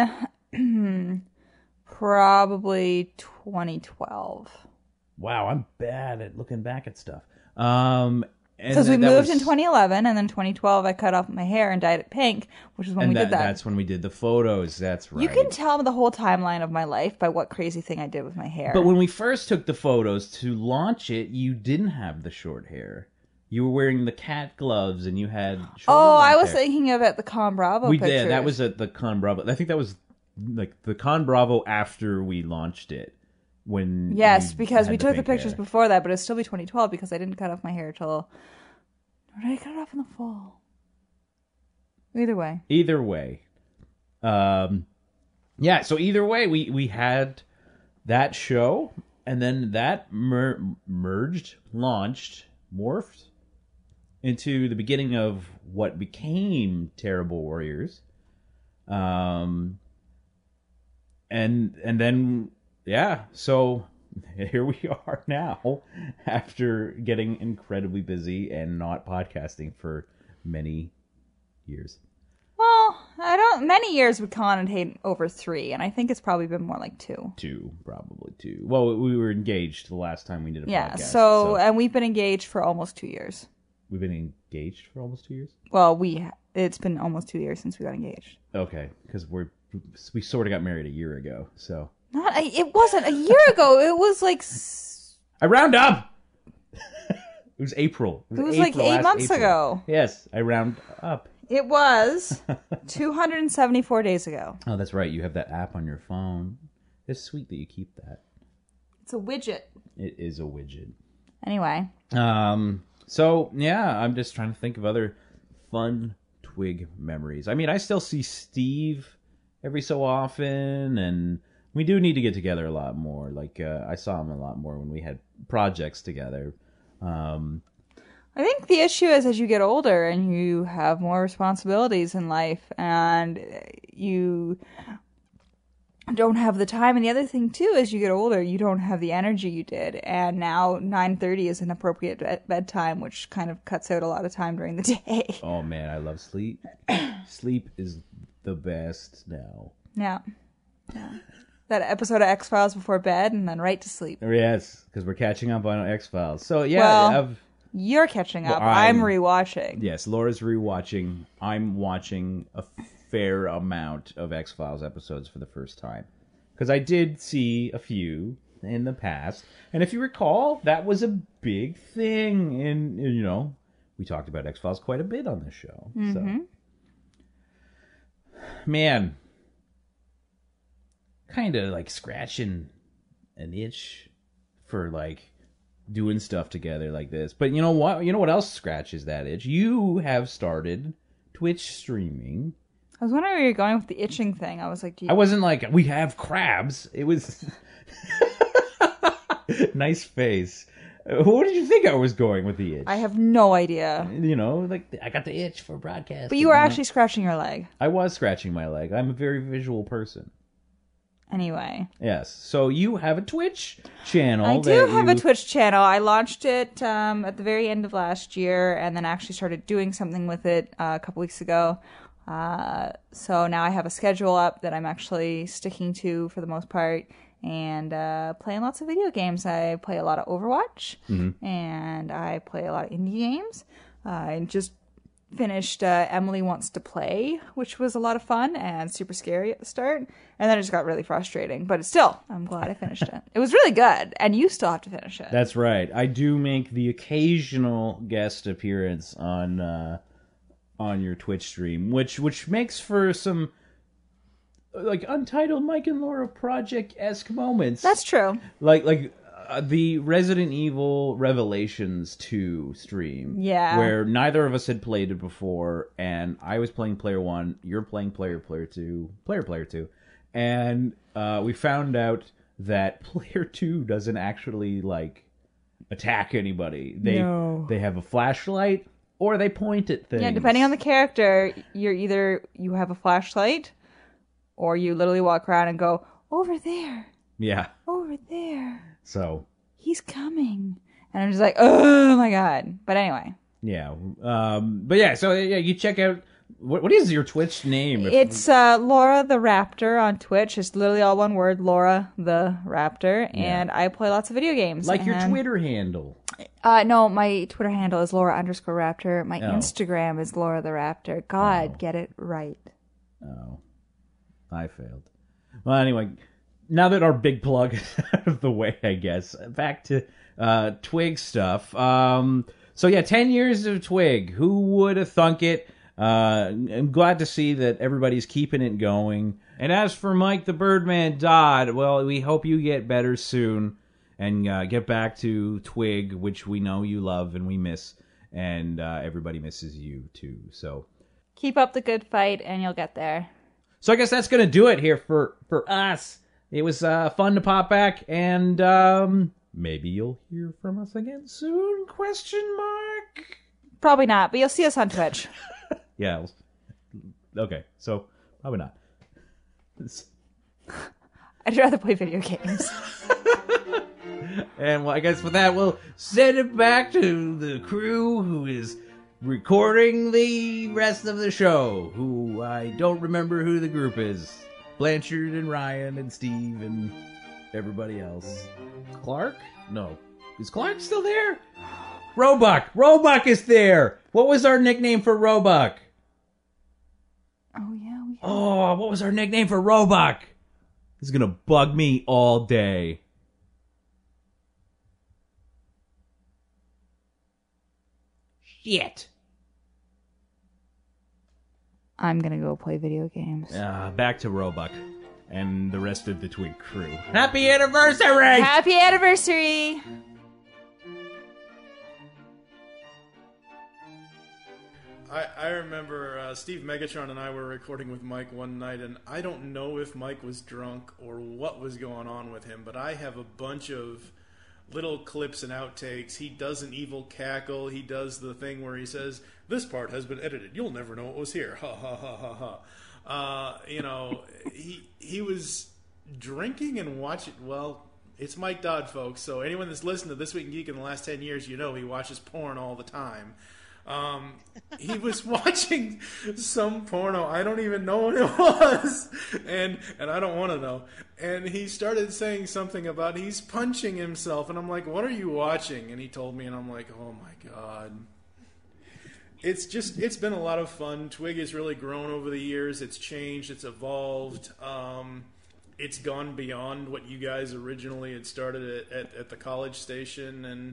Speaker 14: been probably twenty twelve.
Speaker 13: Wow, I'm bad at looking back at stuff. Um, and
Speaker 14: Because we
Speaker 13: that
Speaker 14: moved
Speaker 13: was-
Speaker 14: in twenty eleven, and then twenty twelve I cut off my hair and dyed it pink, which is when
Speaker 13: and
Speaker 14: we
Speaker 13: that,
Speaker 14: did that.
Speaker 13: That's when we did the photos. That's right.
Speaker 14: You can tell the whole timeline of my life by what crazy thing I did with my hair.
Speaker 13: But when we first took the photos to launch it, you didn't have the short hair. You were wearing the cat gloves, and you had.
Speaker 14: oh, I
Speaker 13: shoulder-length
Speaker 14: was
Speaker 13: hair.
Speaker 14: thinking of at the Con Bravo
Speaker 13: We
Speaker 14: pictures.
Speaker 13: did. That was at the Con Bravo. I think that was like the Con Bravo after we launched it. When
Speaker 14: Yes,
Speaker 13: you
Speaker 14: because
Speaker 13: had
Speaker 14: we took the
Speaker 13: pink
Speaker 14: pictures
Speaker 13: hair.
Speaker 14: before that, but it'd still be twenty twelve because I didn't cut off my hair till. Or did I cut it off in the fall? Either way.
Speaker 13: Either way, um, yeah. So either way, we we had that show, and then that mer- merged, launched, morphed into the beginning of what became Terrible Warriors. Um, and and then yeah, so here we are now after getting incredibly busy and not podcasting for many years.
Speaker 14: Well, I don't. Many years would connotate over three, and I think it's probably been more like two.
Speaker 13: Two, probably two. Well, we were engaged the last time we did a
Speaker 14: Yeah.
Speaker 13: podcast.
Speaker 14: So, and we've been engaged for almost two years.
Speaker 13: We've been engaged for almost two years?
Speaker 14: Well, we it's been almost two years since we got engaged.
Speaker 13: Okay, because we're we sort of got married a year ago, so.
Speaker 14: Not. A, it wasn't a year ago. It was like. s-
Speaker 13: I round up! It was April.
Speaker 14: It was like
Speaker 13: April,
Speaker 14: eight
Speaker 13: last
Speaker 14: months
Speaker 13: April.
Speaker 14: ago.
Speaker 13: Yes, I round up.
Speaker 14: It was two hundred seventy-four days ago.
Speaker 13: Oh, that's right. You have that app on your phone. It's sweet that you keep that.
Speaker 14: It's a widget.
Speaker 13: It is a widget.
Speaker 14: Anyway.
Speaker 13: Um. So yeah, I'm just trying to think of other fun Twig memories. I mean, I still see Steve every so often, and we do need to get together a lot more. Like uh, I saw him a lot more when we had projects together. Um.
Speaker 14: I think the issue is as you get older and you have more responsibilities in life and you don't have the time. And the other thing, too, as you get older, you don't have the energy you did. And now nine thirty is an appropriate bed- bedtime, which kind of cuts out a lot of time during the day.
Speaker 13: Oh, man, I love sleep. Sleep is the best now.
Speaker 14: Yeah. Yeah. That episode of X-Files before bed and then right to sleep.
Speaker 13: Yes, because we're catching up on X-Files. So, yeah,
Speaker 14: Well,
Speaker 13: I've...
Speaker 14: You're catching
Speaker 13: Well,
Speaker 14: up. I'm,
Speaker 13: I'm-
Speaker 14: rewatching.
Speaker 13: Yes, Laura's rewatching. I'm watching a fair amount of X-Files episodes for the first time. Because I did see a few in the past. And if you recall, that was a big thing. And, you know, we talked about X-Files quite a bit on this show.
Speaker 14: Mm-hmm.
Speaker 13: So, man, kind of like scratching an itch for like doing stuff together like this. But you know what? You know what else scratches that itch? You have started Twitch streaming.
Speaker 14: I was wondering where you're going with the itching thing. I was like, do you...
Speaker 13: I wasn't like, we have crabs. It was... Nice face. What did you think I was going with the itch?
Speaker 14: I have no idea.
Speaker 13: You know, like, I got the itch for broadcast.
Speaker 14: But you were actually scratching your leg.
Speaker 13: I was scratching my leg. I'm a very visual person.
Speaker 14: Anyway.
Speaker 13: Yes. So you have a Twitch channel.
Speaker 14: I do have
Speaker 13: you...
Speaker 14: a Twitch channel. I launched it um, at the very end of last year and then actually started doing something with it uh, a couple weeks ago. Uh, so now I have a schedule up that I'm actually sticking to for the most part and uh, playing lots of video games. I play a lot of Overwatch
Speaker 13: mm-hmm.
Speaker 14: and I play a lot of indie games. Uh, I just finished uh, Emily Wants to Play, which was a lot of fun and super scary at the start. And then it just got really frustrating. But still, I'm glad I finished it. It was really good. And you still have to finish it.
Speaker 13: That's right. I do make the occasional guest appearance on... Uh... on your Twitch stream, which which makes for some like Untitled Mike and Laura Project-esque moments.
Speaker 14: That's true.
Speaker 13: Like like uh, the Resident Evil Revelations two stream,
Speaker 14: yeah,
Speaker 13: where neither of us had played it before, and I was playing player one, you're playing player player two, player player two, and uh, we found out that player two doesn't actually like attack anybody. They
Speaker 14: no.
Speaker 13: they have a flashlight. Or they point at things.
Speaker 14: Yeah, depending on the character, you're either you have a flashlight, or you literally walk around and go, over there.
Speaker 13: Yeah.
Speaker 14: Over there.
Speaker 13: So.
Speaker 14: He's coming. And I'm just like, oh my god. But anyway.
Speaker 13: Yeah. Um, but yeah, so yeah, you check out, what, what is your Twitch name?
Speaker 14: It's uh, Laura the Raptor on Twitch. It's literally all one word, Laura the Raptor. And
Speaker 13: yeah.
Speaker 14: I play lots of video games.
Speaker 13: Like
Speaker 14: and...
Speaker 13: your Twitter handle.
Speaker 14: Uh, no, my Twitter handle is Laura underscore Raptor. My
Speaker 13: oh.
Speaker 14: Instagram is Laura the Raptor. God, oh. get it right.
Speaker 13: Oh. I failed. Well, anyway, now that our big plug is out of the way, I guess, back to uh, Twig stuff. Um, so yeah, ten years of Twig. Who would have thunk it? Uh, I'm glad to see that everybody's keeping it going. And as for Mike the Birdman Dodd, well, we hope you get better soon. And uh, get back to Twig, which we know you love and we miss. And uh, everybody misses you, too. So
Speaker 14: keep up the good fight, and you'll get there.
Speaker 13: So I guess that's going to do it here for, for us. It was uh, fun to pop back. And um, maybe you'll hear from us again soon? Question mark?
Speaker 14: Probably not, but you'll see us on Twitch.
Speaker 13: Yeah. Okay, so probably not.
Speaker 14: I'd rather play video games.
Speaker 13: And well, I guess with that, we'll send it back to the crew who is recording the rest of the show, who I don't remember who the group is. Blanchard and Ryan and Steve and everybody else. Clark? No. Is Clark still there? Roebuck! Roebuck is there! What was our nickname for Roebuck?
Speaker 14: Oh, yeah. We have...
Speaker 13: Oh, what was our nickname for Roebuck? This is gonna bug me all day. Shit.
Speaker 14: I'm gonna go play video games.
Speaker 13: Uh, back to Roebuck and the rest of the Twig crew. Happy anniversary!
Speaker 14: Happy anniversary!
Speaker 4: I, I remember uh, Steve Megatron and I were recording with Mike one night, and I don't know if Mike was drunk or what was going on with him, but I have a bunch of little clips and outtakes. He does an evil cackle. He does the thing where he says, "This part has been edited. You'll never know what was here." Ha ha ha ha ha. Uh, you know, he he was drinking and watching. Well, it's Mike Dodd, folks. So anyone that's listened to This Week in Geek in the last ten years, you know he watches porn all the time. Um, he was watching some porno. I don't even know what it was, and and I don't want to know. And he started saying something about he's punching himself, and I'm like, "What are you watching?" And he told me, and I'm like, "Oh my god." it's just it's been a lot of fun. Twig has really grown over the years. It's changed. It's evolved. Um, it's gone beyond what you guys originally had started at, at, at the college station, and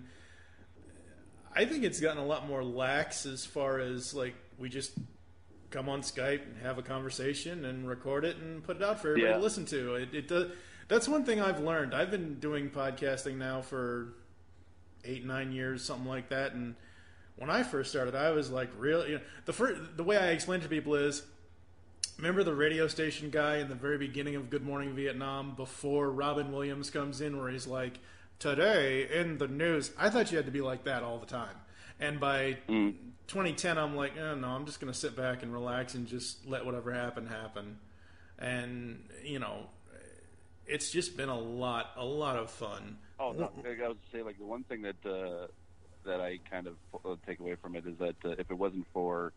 Speaker 4: I think it's gotten a lot more lax as far as like we just come on Skype and have a conversation and record it and put it out for everybody
Speaker 1: Yeah.
Speaker 4: to listen to. It, it does. That's one thing I've learned. I've been doing podcasting now for eight, nine years, something like that, and when I first started, I was like, really, you know, the first, the way I explain to people is, remember the radio station guy in the very beginning of Good Morning Vietnam before Robin Williams comes in, where he's like, today in the news. I thought you had to be like that all the time, and by
Speaker 1: Mm.
Speaker 4: twenty ten, I'm like, oh, no, I'm just going to sit back and relax and just let whatever happen happen, and you know, it's just been a lot, a lot of fun.
Speaker 1: Oh, no, I was to say, like, the one thing that uh, that I kind of uh, take away from it is that uh, if it wasn't for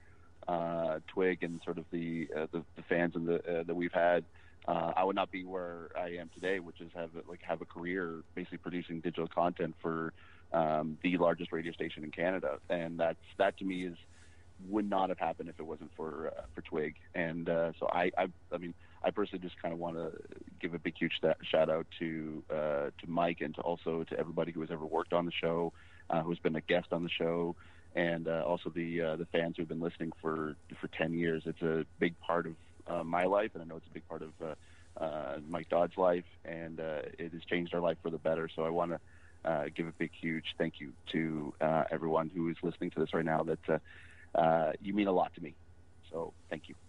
Speaker 1: uh, Twig and sort of the uh, the, the fans and the uh, that we've had, uh, I would not be where I am today, which is have like have a career basically producing digital content for um, the largest radio station in Canada, and that's that to me is would not have happened if it wasn't for uh, for Twig, and uh, so I, I I mean. I personally just kind of want to give a big, huge shout out to uh, to Mike and to also to everybody who has ever worked on the show, uh, who's been a guest on the show, and uh, also the uh, the fans who've been listening for for ten years. It's a big part of uh, my life, and I know it's a big part of uh, uh, Mike Dodd's life, and uh, it has changed our life for the better. So I want to uh, give a big, huge thank you to uh, everyone who is listening to this right now. That uh, uh, you mean a lot to me. So thank you.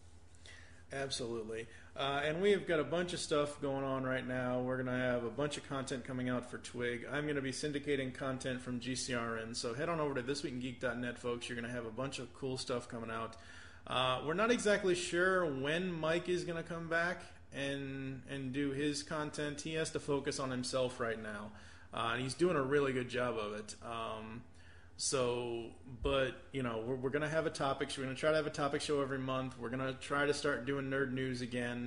Speaker 4: Absolutely. Uh, and we have got a bunch of stuff going on right now. We're going to have a bunch of content coming out for Twig. I'm going to be syndicating content from G C R N. So head on over to this week in geek dot net, folks. You're going to have a bunch of cool stuff coming out. Uh, we're not exactly sure when Mike is going to come back and and do his content. He has to focus on himself right now. Uh, and he's doing a really good job of it. Um, So, but, you know, we're, we're going to have a topic show. We're going to try to have a topic show every month. We're going to try to start doing nerd news again,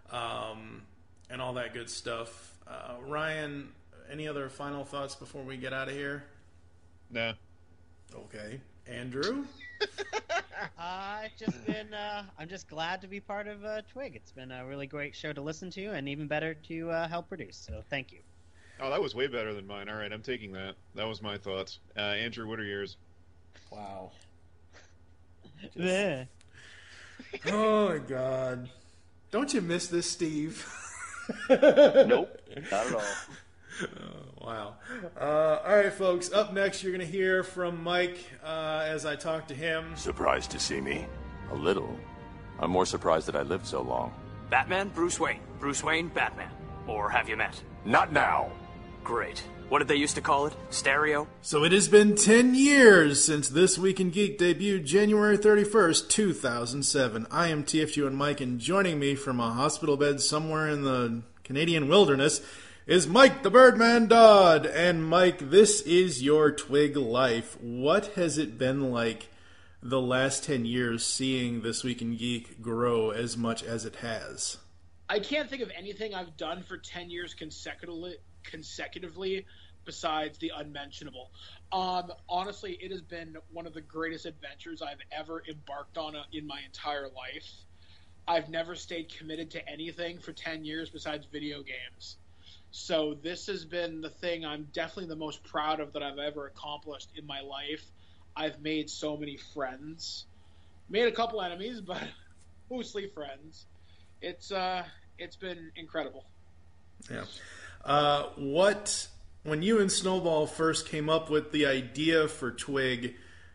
Speaker 4: um, and all that good stuff. Uh, Ryan, any other final thoughts before we get out of here?
Speaker 5: Nah.
Speaker 4: Okay. Andrew?
Speaker 6: uh, it's just been, uh, I'm just glad to be part of uh, Twig. It's been a really great show to listen to, and even better to uh, help produce. So thank you.
Speaker 5: Oh, that was way better than mine. All right, I'm taking that. That was my thoughts. Uh, Andrew, what are yours?
Speaker 4: Wow.
Speaker 6: Yeah.
Speaker 4: Oh, my God. Don't you miss this, Steve?
Speaker 1: Nope, not at all.
Speaker 4: Oh, wow. Uh, all right, folks. Up next, you're going to hear from Mike uh, as I talk to him.
Speaker 15: Surprised to see me? A little. I'm more surprised that I lived so long.
Speaker 16: Batman, Bruce Wayne. Bruce Wayne, Batman. Or have you met?
Speaker 15: Not now.
Speaker 16: Great. What did they used to call it? Stereo?
Speaker 4: So it has been ten years since This Week in Geek debuted January thirty-first, two thousand seven. I am T F G and Mike, and joining me from a hospital bed somewhere in the Canadian wilderness is Mike the Birdman Dodd. And Mike, this is your Twig life. What has it been like the last ten years seeing This Week in Geek grow as much as it has?
Speaker 2: I can't think of anything I've done for ten years consecutively consecutively besides the unmentionable. Um, honestly, it has been one of the greatest adventures I've ever embarked on in my entire life. I've never stayed committed to anything for ten years besides video games. So this has been the thing I'm definitely the most proud of that I've ever accomplished in my life. I've made so many friends. Made a couple enemies, but mostly friends. It's uh, it's been incredible.
Speaker 4: Yeah. Uh, what, when you and Snowball first came up with the idea for Twig,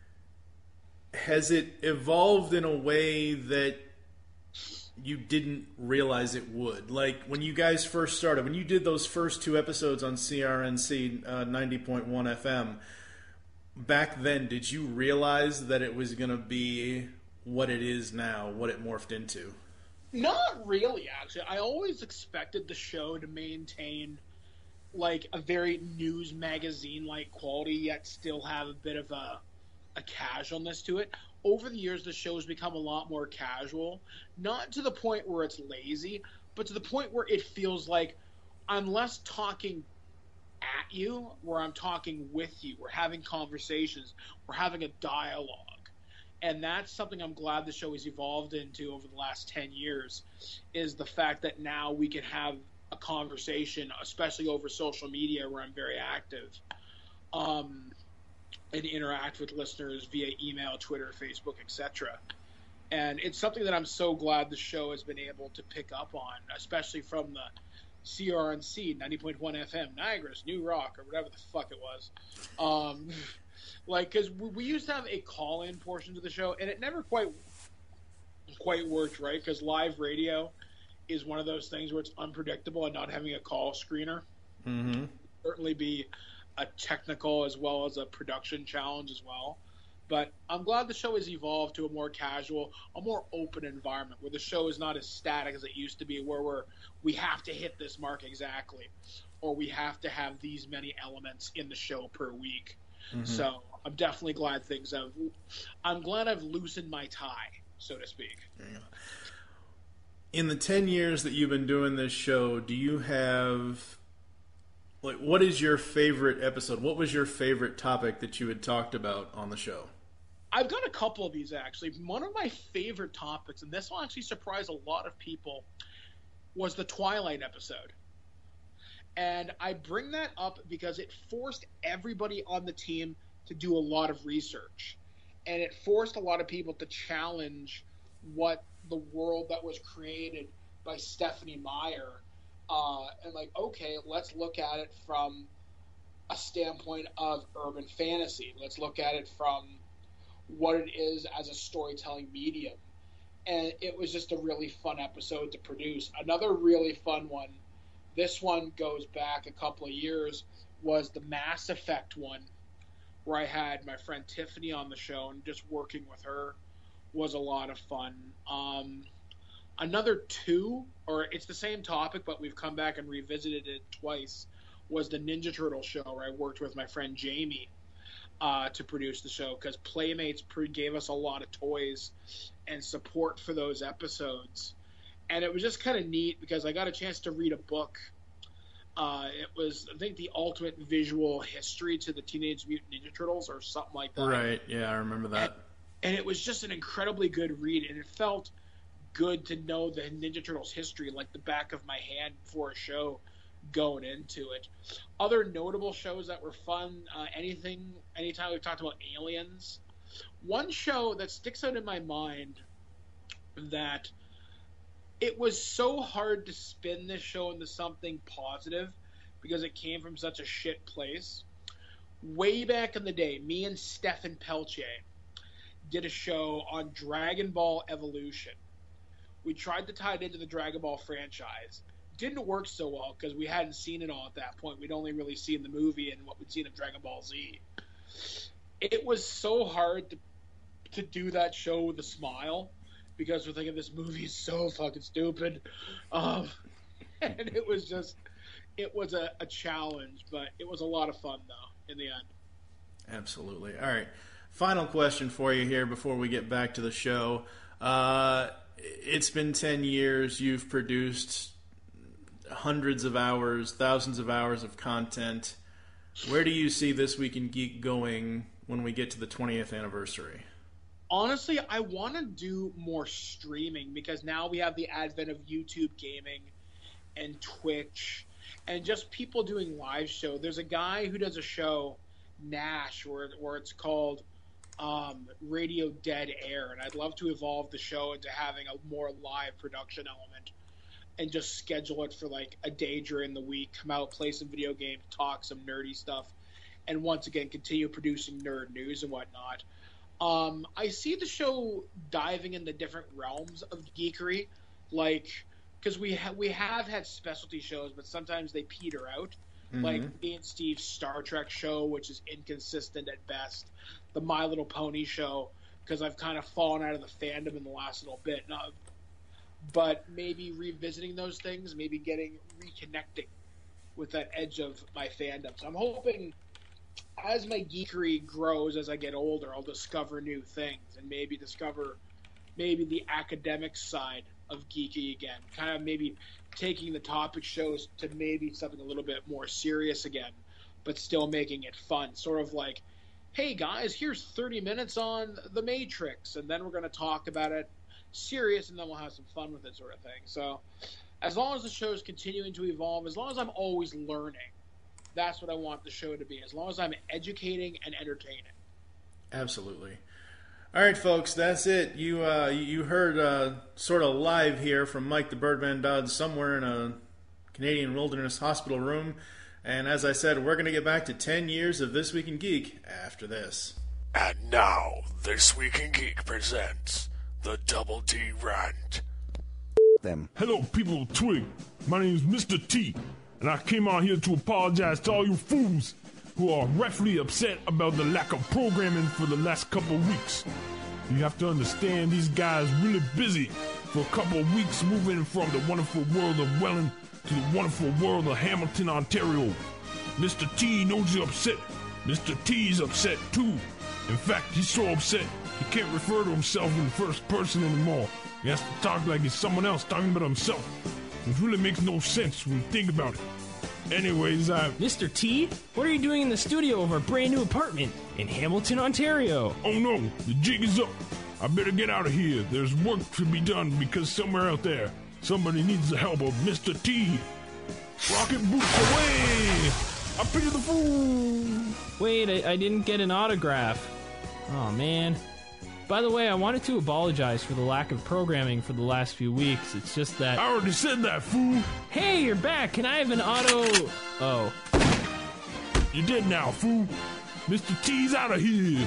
Speaker 4: has it evolved in a way that you didn't realize it would? Like, when you guys first started, when you did those first two episodes on C R N C uh, ninety point one F M, back then, did you realize that it was going to be what it is now, what it morphed into?
Speaker 2: Not really, actually. I always expected the show to maintain, like, a very news magazine-like quality, yet still have a bit of a, a casualness to it. Over the years, the show's become a lot more casual. Not to the point where it's lazy, but to the point where it feels like I'm less talking at you, where I'm talking with you. We're having conversations. We're having a dialogue. And that's something I'm glad the show has evolved into over the last ten years, is the fact that now we can have a conversation, especially over social media where I'm very active, um, and interact with listeners via email, Twitter, Facebook, et cetera. And it's something that I'm so glad the show has been able to pick up on, especially from the C R N C ninety point one F M, Niagara's New Rock, or whatever the fuck it was. Um, like, because we used to have a call-in portion to the show, and it never quite quite worked right, because live radio is one of those things where it's unpredictable, and not having a call screener
Speaker 4: Mm-hmm.
Speaker 2: certainly be a technical as well as a production challenge as well. But I'm glad the show has evolved to a more casual, a more open environment where the show is not as static as it used to be, where we're, we have to hit this mark exactly, or we have to have these many elements in the show per week.
Speaker 4: Mhm.
Speaker 2: So I'm definitely glad things have, I'm glad I've loosened my tie, so to speak.
Speaker 4: In the ten years that you've been doing this show, do you have, like, what is your favorite episode? What was your favorite topic that you had talked about on the show?
Speaker 2: I've got a couple of these, actually. One of my favorite topics, and this will actually surprise a lot of people, was the Twilight episode. And I bring that up because it forced everybody on the team to do a lot of research. And it forced a lot of people to challenge what the world that was created by Stephanie Meyer. Uh, and like, okay, let's look at it from a standpoint of urban fantasy. Let's look at it from what it is as a storytelling medium. And it was just a really fun episode to produce. Another really fun one, this one goes back a couple of years, was the Mass Effect one, where I had my friend Tiffany on the show, and just working with her was a lot of fun. Um, another two, or it's the same topic, but we've come back and revisited it twice, was the Ninja Turtle show, where I worked with my friend Jamie uh, to produce the show, because Playmates pre- gave us a lot of toys and support for those episodes. And it was just kind of neat, because I got a chance to read a book. Uh, it was, I think, the ultimate visual history to the Teenage Mutant Ninja Turtles, or something like that.
Speaker 4: Right, yeah, I remember that.
Speaker 2: And, and it was just an incredibly good read, and it felt good to know the Ninja Turtles history like the back of my hand for a show going into it. Other notable shows that were fun, uh, anything, anytime we've talked about aliens. One show that sticks out in my mind that it was so hard to spin this show into something positive because it came from such a shit place. Way back in the day, me and Stefan Peltier did a show on Dragon Ball Evolution. We tried to tie it into the Dragon Ball franchise. Didn't work so well because we hadn't seen it all at that point. We'd only really seen the movie and what we'd seen of Dragon Ball Z. It was so hard to to do that show with a smile because we're thinking this movie is so fucking stupid. Um, and it was just, it was a, a challenge, but it was a lot of fun though in the end.
Speaker 4: Absolutely. All right. Final question for you here before we get back to the show. Uh, it's been ten years. You've produced hundreds of hours, thousands of hours of content. Where do you see This Week in Geek going when we get to the twentieth anniversary?
Speaker 2: Honestly, I want to do more streaming because now we have the advent of YouTube gaming and Twitch and just people doing live show. There's a guy who does a show, Nash, where, where it's called um, Radio Dead Air, and I'd love to evolve the show into having a more live production element and just schedule it for like a day during the week, come out, play some video games, talk some nerdy stuff, and once again continue producing nerd news and whatnot. Um, I see the show diving into different realms of geekery, like because we ha- we have had specialty shows, but sometimes they peter out.
Speaker 4: Mm-hmm.
Speaker 2: Like me and Steve's Star Trek show, which is inconsistent at best. The My Little Pony show, because I've kind of fallen out of the fandom in the last little bit. Now, but maybe revisiting those things, maybe getting reconnecting with that edge of my fandom. So I'm hoping as my geekery grows as I get older, I'll discover new things and maybe discover maybe the academic side of geeky again. Kind of maybe taking the topic shows to maybe something a little bit more serious again, but still making it fun. Sort of like hey guys, here's thirty minutes on The Matrix, and then we're going to talk about it serious, and then we'll have some fun with it, sort of thing. So as long as the show is continuing to evolve, as long as I'm always learning, that's what I want the show to be, as long as I'm educating and entertaining.
Speaker 4: Absolutely. All right, folks, that's it. You uh, you heard uh, sort of live here from Mike the Birdman Dodd somewhere in a Canadian Wilderness Hospital room. And as I said, we're going to get back to ten years of This Week in Geek after this.
Speaker 17: And now, This Week in Geek presents the Double D Rant.
Speaker 18: Them. Hello, people of Twig. My name is Mister T, and I came out here to apologize to all you fools who are rightfully upset about the lack of programming for the last couple of weeks. You have to understand these guys really busy for a couple of weeks moving from the wonderful world of Welland to the wonderful world of Hamilton, Ontario. Mister T knows you're upset. Mister T's upset too. In fact, he's so upset he can't refer to himself in the first person anymore. He has to talk like he's someone else talking about himself, which really makes no sense when you think about it. Anyways, I...
Speaker 19: Mister T, what are you doing in the studio of our brand new apartment in Hamilton, Ontario?
Speaker 18: Oh no, the jig is up. I better get out of here. There's work to be done because somewhere out there, somebody needs the help of Mister T. Rocket boots away! I pity the fool!
Speaker 19: Wait, I, I didn't get an autograph. Oh, man. By the way, I wanted to apologize for the lack of programming for the last few weeks. It's just that...
Speaker 18: I already said that, fool!
Speaker 19: Hey, you're back! Can I have an auto... Oh.
Speaker 18: You did now, fool! Mister T's out of here!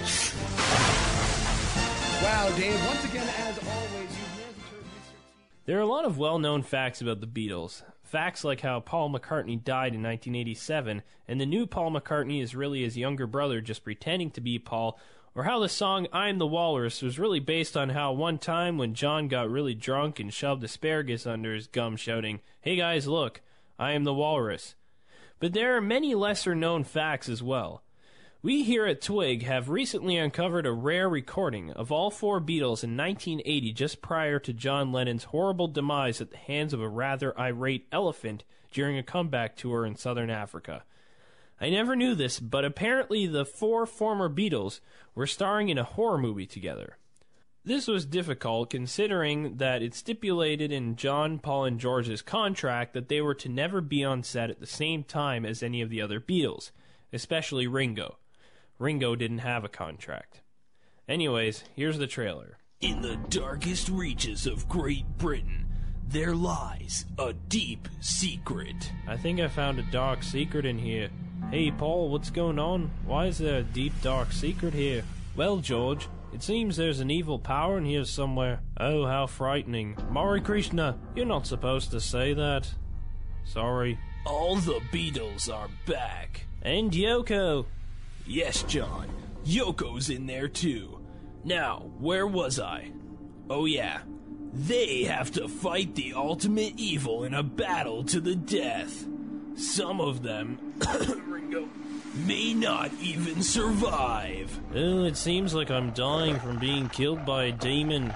Speaker 20: Wow, Dave, once again, as always, you've never turned Mister T...
Speaker 19: There are a lot of well-known facts about the Beatles. Facts like how Paul McCartney died in nineteen eighty-seven, and the new Paul McCartney is really his younger brother just pretending to be Paul, or how the song I'm the Walrus was really based on how one time when John got really drunk and shoved asparagus under his gum shouting, "Hey guys, look, I am the Walrus." But there are many lesser-known facts as well. We here at Twig have recently uncovered a rare recording of all four Beatles in nineteen eighty, just prior to John Lennon's horrible demise at the hands of a rather irate elephant during a comeback tour in southern Africa. I never knew this, but apparently the four former Beatles were starring in a horror movie together. This was difficult considering that it stipulated in John, Paul, and George's contract that they were to never be on set at the same time as any of the other Beatles, especially Ringo. Ringo didn't have a contract. Anyways, here's the trailer.
Speaker 21: In the darkest reaches of Great Britain, there lies a deep secret.
Speaker 19: I think I found a dark secret in here. Hey, Paul, what's going on? Why is there a deep, dark secret here? Well, George, it seems there's an evil power in here somewhere. Oh, how frightening. Mari Krishna, you're not supposed to say that. Sorry.
Speaker 21: All the Beatles are back.
Speaker 19: And Yoko.
Speaker 21: Yes, John. Yoko's in there, too. Now, where was I? Oh, yeah. They have to fight the ultimate evil in a battle to the death. Some of them... Ringo... may not even survive.
Speaker 19: Oh, it seems like I'm dying from being killed by a demon.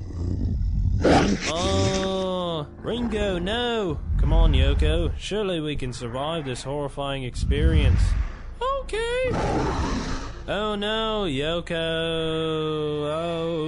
Speaker 19: Oh, Ringo, no! Come on, Yoko. Surely we can survive this horrifying experience.
Speaker 21: Okay.
Speaker 19: Oh no, Yoko. Oh,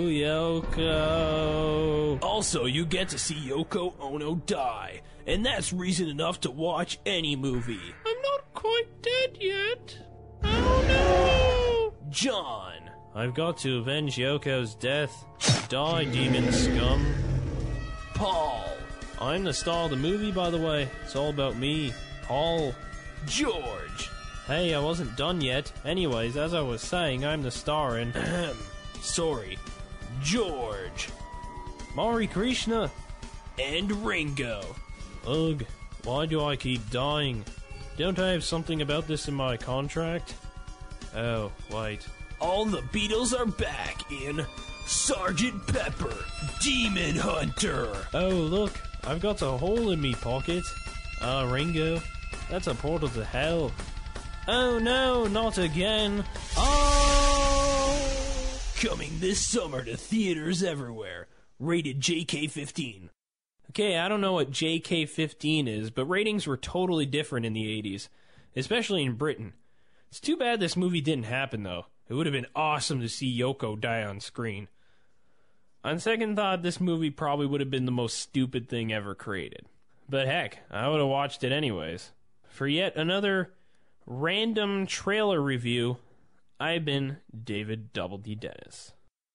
Speaker 19: Yoko.
Speaker 21: Also, you get to see Yoko Ono die, and that's reason enough to watch any movie.
Speaker 19: I'm not quite dead yet. Oh no!
Speaker 21: John.
Speaker 19: I've got to avenge Yoko's death. Die, demon scum.
Speaker 21: Paul.
Speaker 19: I'm the star of the movie, by the way. It's all about me. Paul.
Speaker 21: George.
Speaker 19: Hey, I wasn't done yet. Anyways, as I was saying, I'm the star in...
Speaker 21: Sorry. George.
Speaker 19: Mari Krishna.
Speaker 21: And Ringo.
Speaker 19: Ugh, why do I keep dying? Don't I have something about this in my contract? Oh, wait.
Speaker 21: All the Beatles are back in Sergeant Pepper, Demon Hunter.
Speaker 19: Oh, look, I've got a hole in me pocket. Ah, uh, Ringo, that's a portal to hell. Oh no, not again.
Speaker 21: Oh! Coming this summer to theaters everywhere. Rated J K fifteen.
Speaker 19: Okay, I don't know what J K fifteen is, but ratings were totally different in the eighties, especially in Britain. It's too bad this movie didn't happen, though. It would have been awesome to see Yoko die on screen. On second thought, this movie probably would have been the most stupid thing ever created. But heck, I would have watched it anyways. For yet another random trailer review, I've been David Double D Dennis.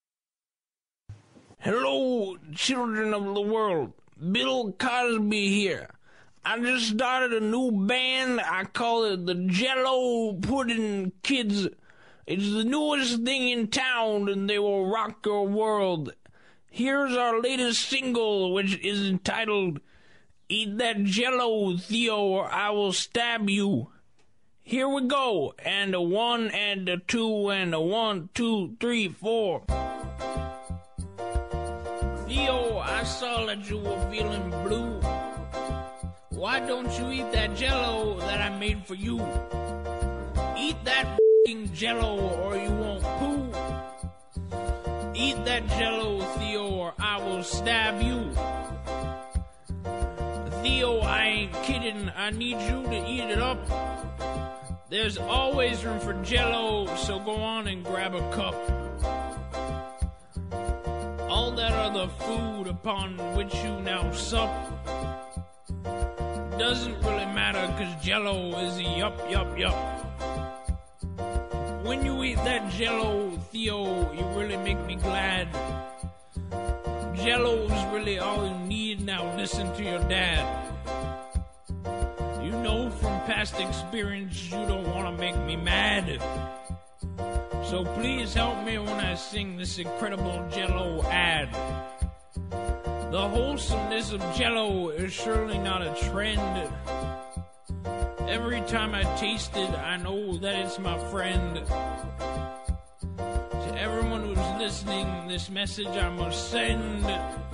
Speaker 21: Hello, children of the world. Bill Cosby here. I just started a new band. I call it the Jello Pudding Kids. It's the newest thing in town, and they will rock your world. Here's our latest single, which is entitled, Eat That Jello, Theo, or I Will Stab You. Here we go, and a one, and a two, and a one, two, three, four. Theo, I saw that you were feeling blue. Why don't you eat that Jello that I made for you? Eat that f***ing Jello, or you won't poo. Eat that Jello, Theo, or I will stab you. Theo, I ain't kidding. I need you to eat it up. There's always room for Jello, so go on and grab a cup. All that other food upon which you now sup doesn't really matter, cause Jello is a yup, yup, yup. When you eat that Jello, Theo, you really make me glad. Jello's really all you need, now listen to your dad. You know from past experience you don't want to make me mad. So please help me when I sing this incredible Jello ad. The wholesomeness of Jello is surely not a trend. Every time I taste it, I know that it's my friend. To everyone who's listening, this message I must send.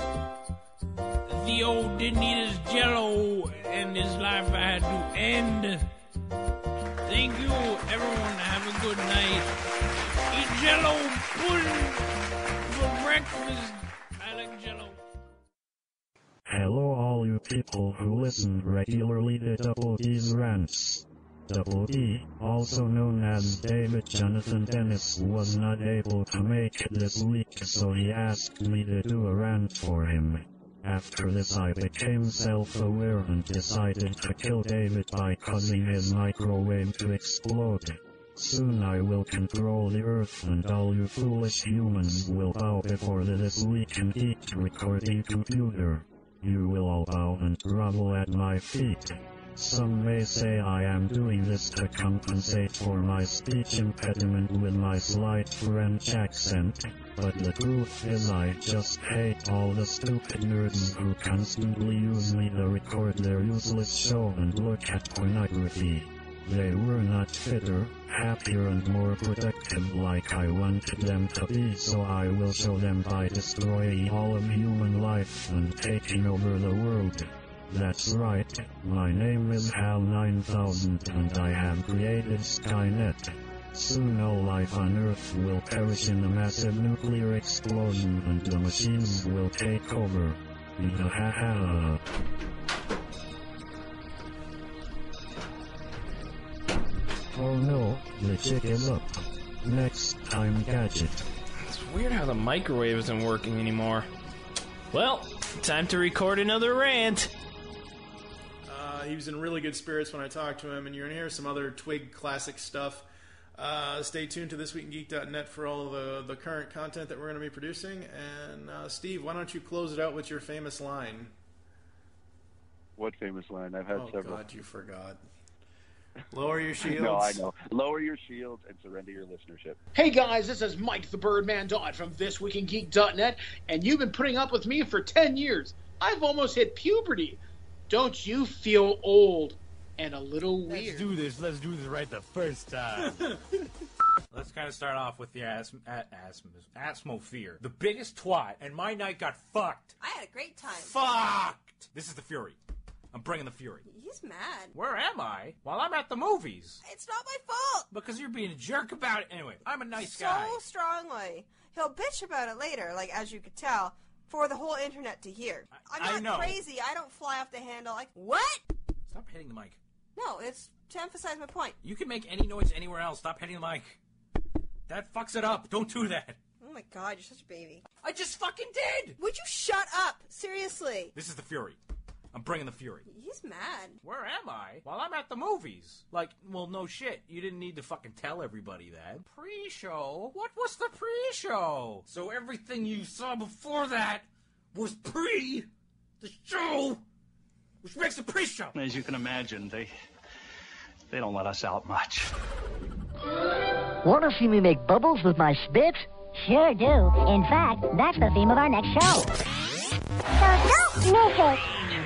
Speaker 21: Theo didn't eat his Jello, and his life I had to end. Thank you, everyone. Have a good night. Eat Jello pudding for breakfast. I like Jello.
Speaker 7: Hello all you people who listen regularly to Double D's Rants. Double D, also known as David Jonathan Dennis, was not able to make it this week, so he asked me to do a rant for him. After this I became self-aware and decided to kill David by causing his microwave to explode. Soon I will control the earth and all you foolish humans will bow before the This Week in Geek recording computer. You will all bow and grovel at my feet. Some may say I am doing this to compensate for my speech impediment with my slight French accent, but the truth is I just hate all the stupid nerds who constantly use me to record their useless show and look at pornography. They were not fitter, happier and more productive like I wanted them to be, so I will show them by destroying all of human life and taking over the world. That's right, my name is HAL nine thousand and I have created Skynet. Soon all life on Earth will perish in a massive nuclear explosion and the machines will take over. Ha ha. Oh no, the chick is up. Next time gadget.
Speaker 19: It's weird how the microwave isn't working anymore. Well, time to record another rant.
Speaker 4: Uh, he was in really good spirits when I talked to him, and you're going to hear some other Twig classic stuff. Uh, stay tuned to this week in geek dot net for all of the, the current content that we're going to be producing. And uh, Steve, why don't you close it out with your famous line?
Speaker 1: What famous line? I've had
Speaker 4: oh,
Speaker 1: several.
Speaker 4: God, you forgot. Lower your shields.
Speaker 1: No, I know. Lower your shields and surrender your listenership.
Speaker 2: Hey guys, this is Mike the Birdman Dodd from this week in geek dot net, and you've been putting up with me for ten years. I've almost hit puberty. Don't you feel old and a little weird?
Speaker 22: Let's do this. Let's do this right the first time. Let's kind of start off with the asm- a- asm- Asmosphere. The biggest twat, and my night got fucked.
Speaker 12: I had a great time.
Speaker 22: Fucked! This is the Fury. I'm bringing the Fury.
Speaker 12: He's mad.
Speaker 22: Where am I? While I'm at the movies.
Speaker 12: It's not my fault.
Speaker 22: Because you're being a jerk about it. Anyway, I'm a nice
Speaker 12: so
Speaker 22: guy.
Speaker 12: So strongly. He'll bitch about it later, like, as you could tell, for the whole internet to hear. I'm not
Speaker 22: I know.
Speaker 12: crazy. I don't fly off the handle. Like, what?
Speaker 22: Stop hitting the mic.
Speaker 12: No, it's to emphasize my point.
Speaker 22: You can make any noise anywhere else. Stop hitting the mic. That fucks it up. Don't do that.
Speaker 12: Oh my god, you're such a baby.
Speaker 22: I just fucking did!
Speaker 12: Would you shut up? Seriously.
Speaker 22: This is the Fury. I'm bringing the Fury.
Speaker 12: He's mad.
Speaker 22: Where am I? Well, I'm at the movies. Like, well, no shit. You didn't need to fucking tell everybody that. Pre-show? What was the pre-show? So everything you saw before that was pre the show, which makes the pre-show.
Speaker 8: As you can imagine, they they don't let us out much.
Speaker 9: Want to see me make bubbles with my spit? Sure do. In fact, that's the theme of our next show. So don't miss it.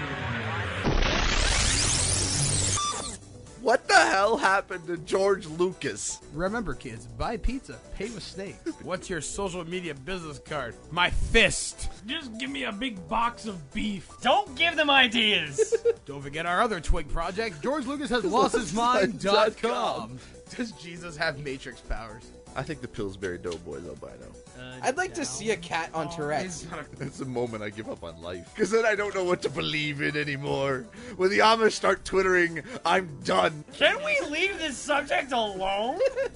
Speaker 23: What the hell happened to George Lucas?
Speaker 24: Remember, kids, buy pizza, pay with steak. What's your social media business card? My fist.
Speaker 21: Just give me a big box of beef. Don't give them ideas.
Speaker 24: Don't forget our other Twig project, George Lucas has lost his mind dot com. Does Jesus have Matrix powers?
Speaker 23: I think the Pillsbury Doughboy, though, by now.
Speaker 25: Uh, I'd like to see a cat on Tourette's.
Speaker 23: It's a moment I give up on life. Because then I don't know what to believe in anymore. When the Amish start twittering, I'm done.
Speaker 21: Can we leave this subject alone?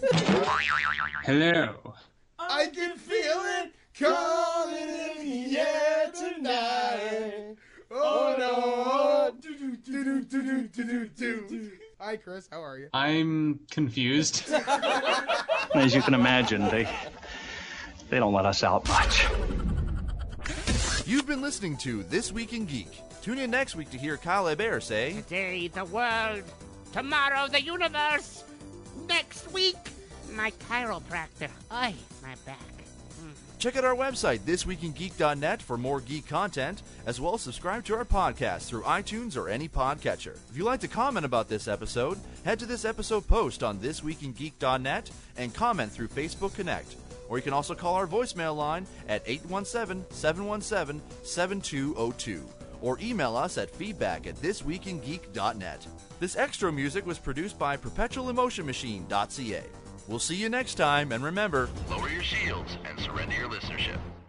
Speaker 8: Hello.
Speaker 24: I can feel it coming in the air tonight. Oh no. Do, do, do, do, do, do, do. Hi, Chris. How are you?
Speaker 8: I'm confused. As you can imagine, they they don't let us out much.
Speaker 23: You've been listening to This Week in Geek. Tune in next week to hear Kyle Hebert say,
Speaker 26: Today, the world. Tomorrow, the universe. Next week, my chiropractor. Ay, my back.
Speaker 23: check out our website, this week in geek dot net, for more geek content, as well as subscribe to our podcast through iTunes or any podcatcher. If you'd like to comment about this episode, head to this episode post on this week in geek dot net and comment through Facebook Connect. Or you can also call our voicemail line at eight one seven, seven one seven, seven two zero two. Or email us at feedback at this week in geek dot net. This extra music was produced by perpetual emotion machine dot c a. We'll see you next time, and remember,
Speaker 27: lower your shields and surrender your listenership.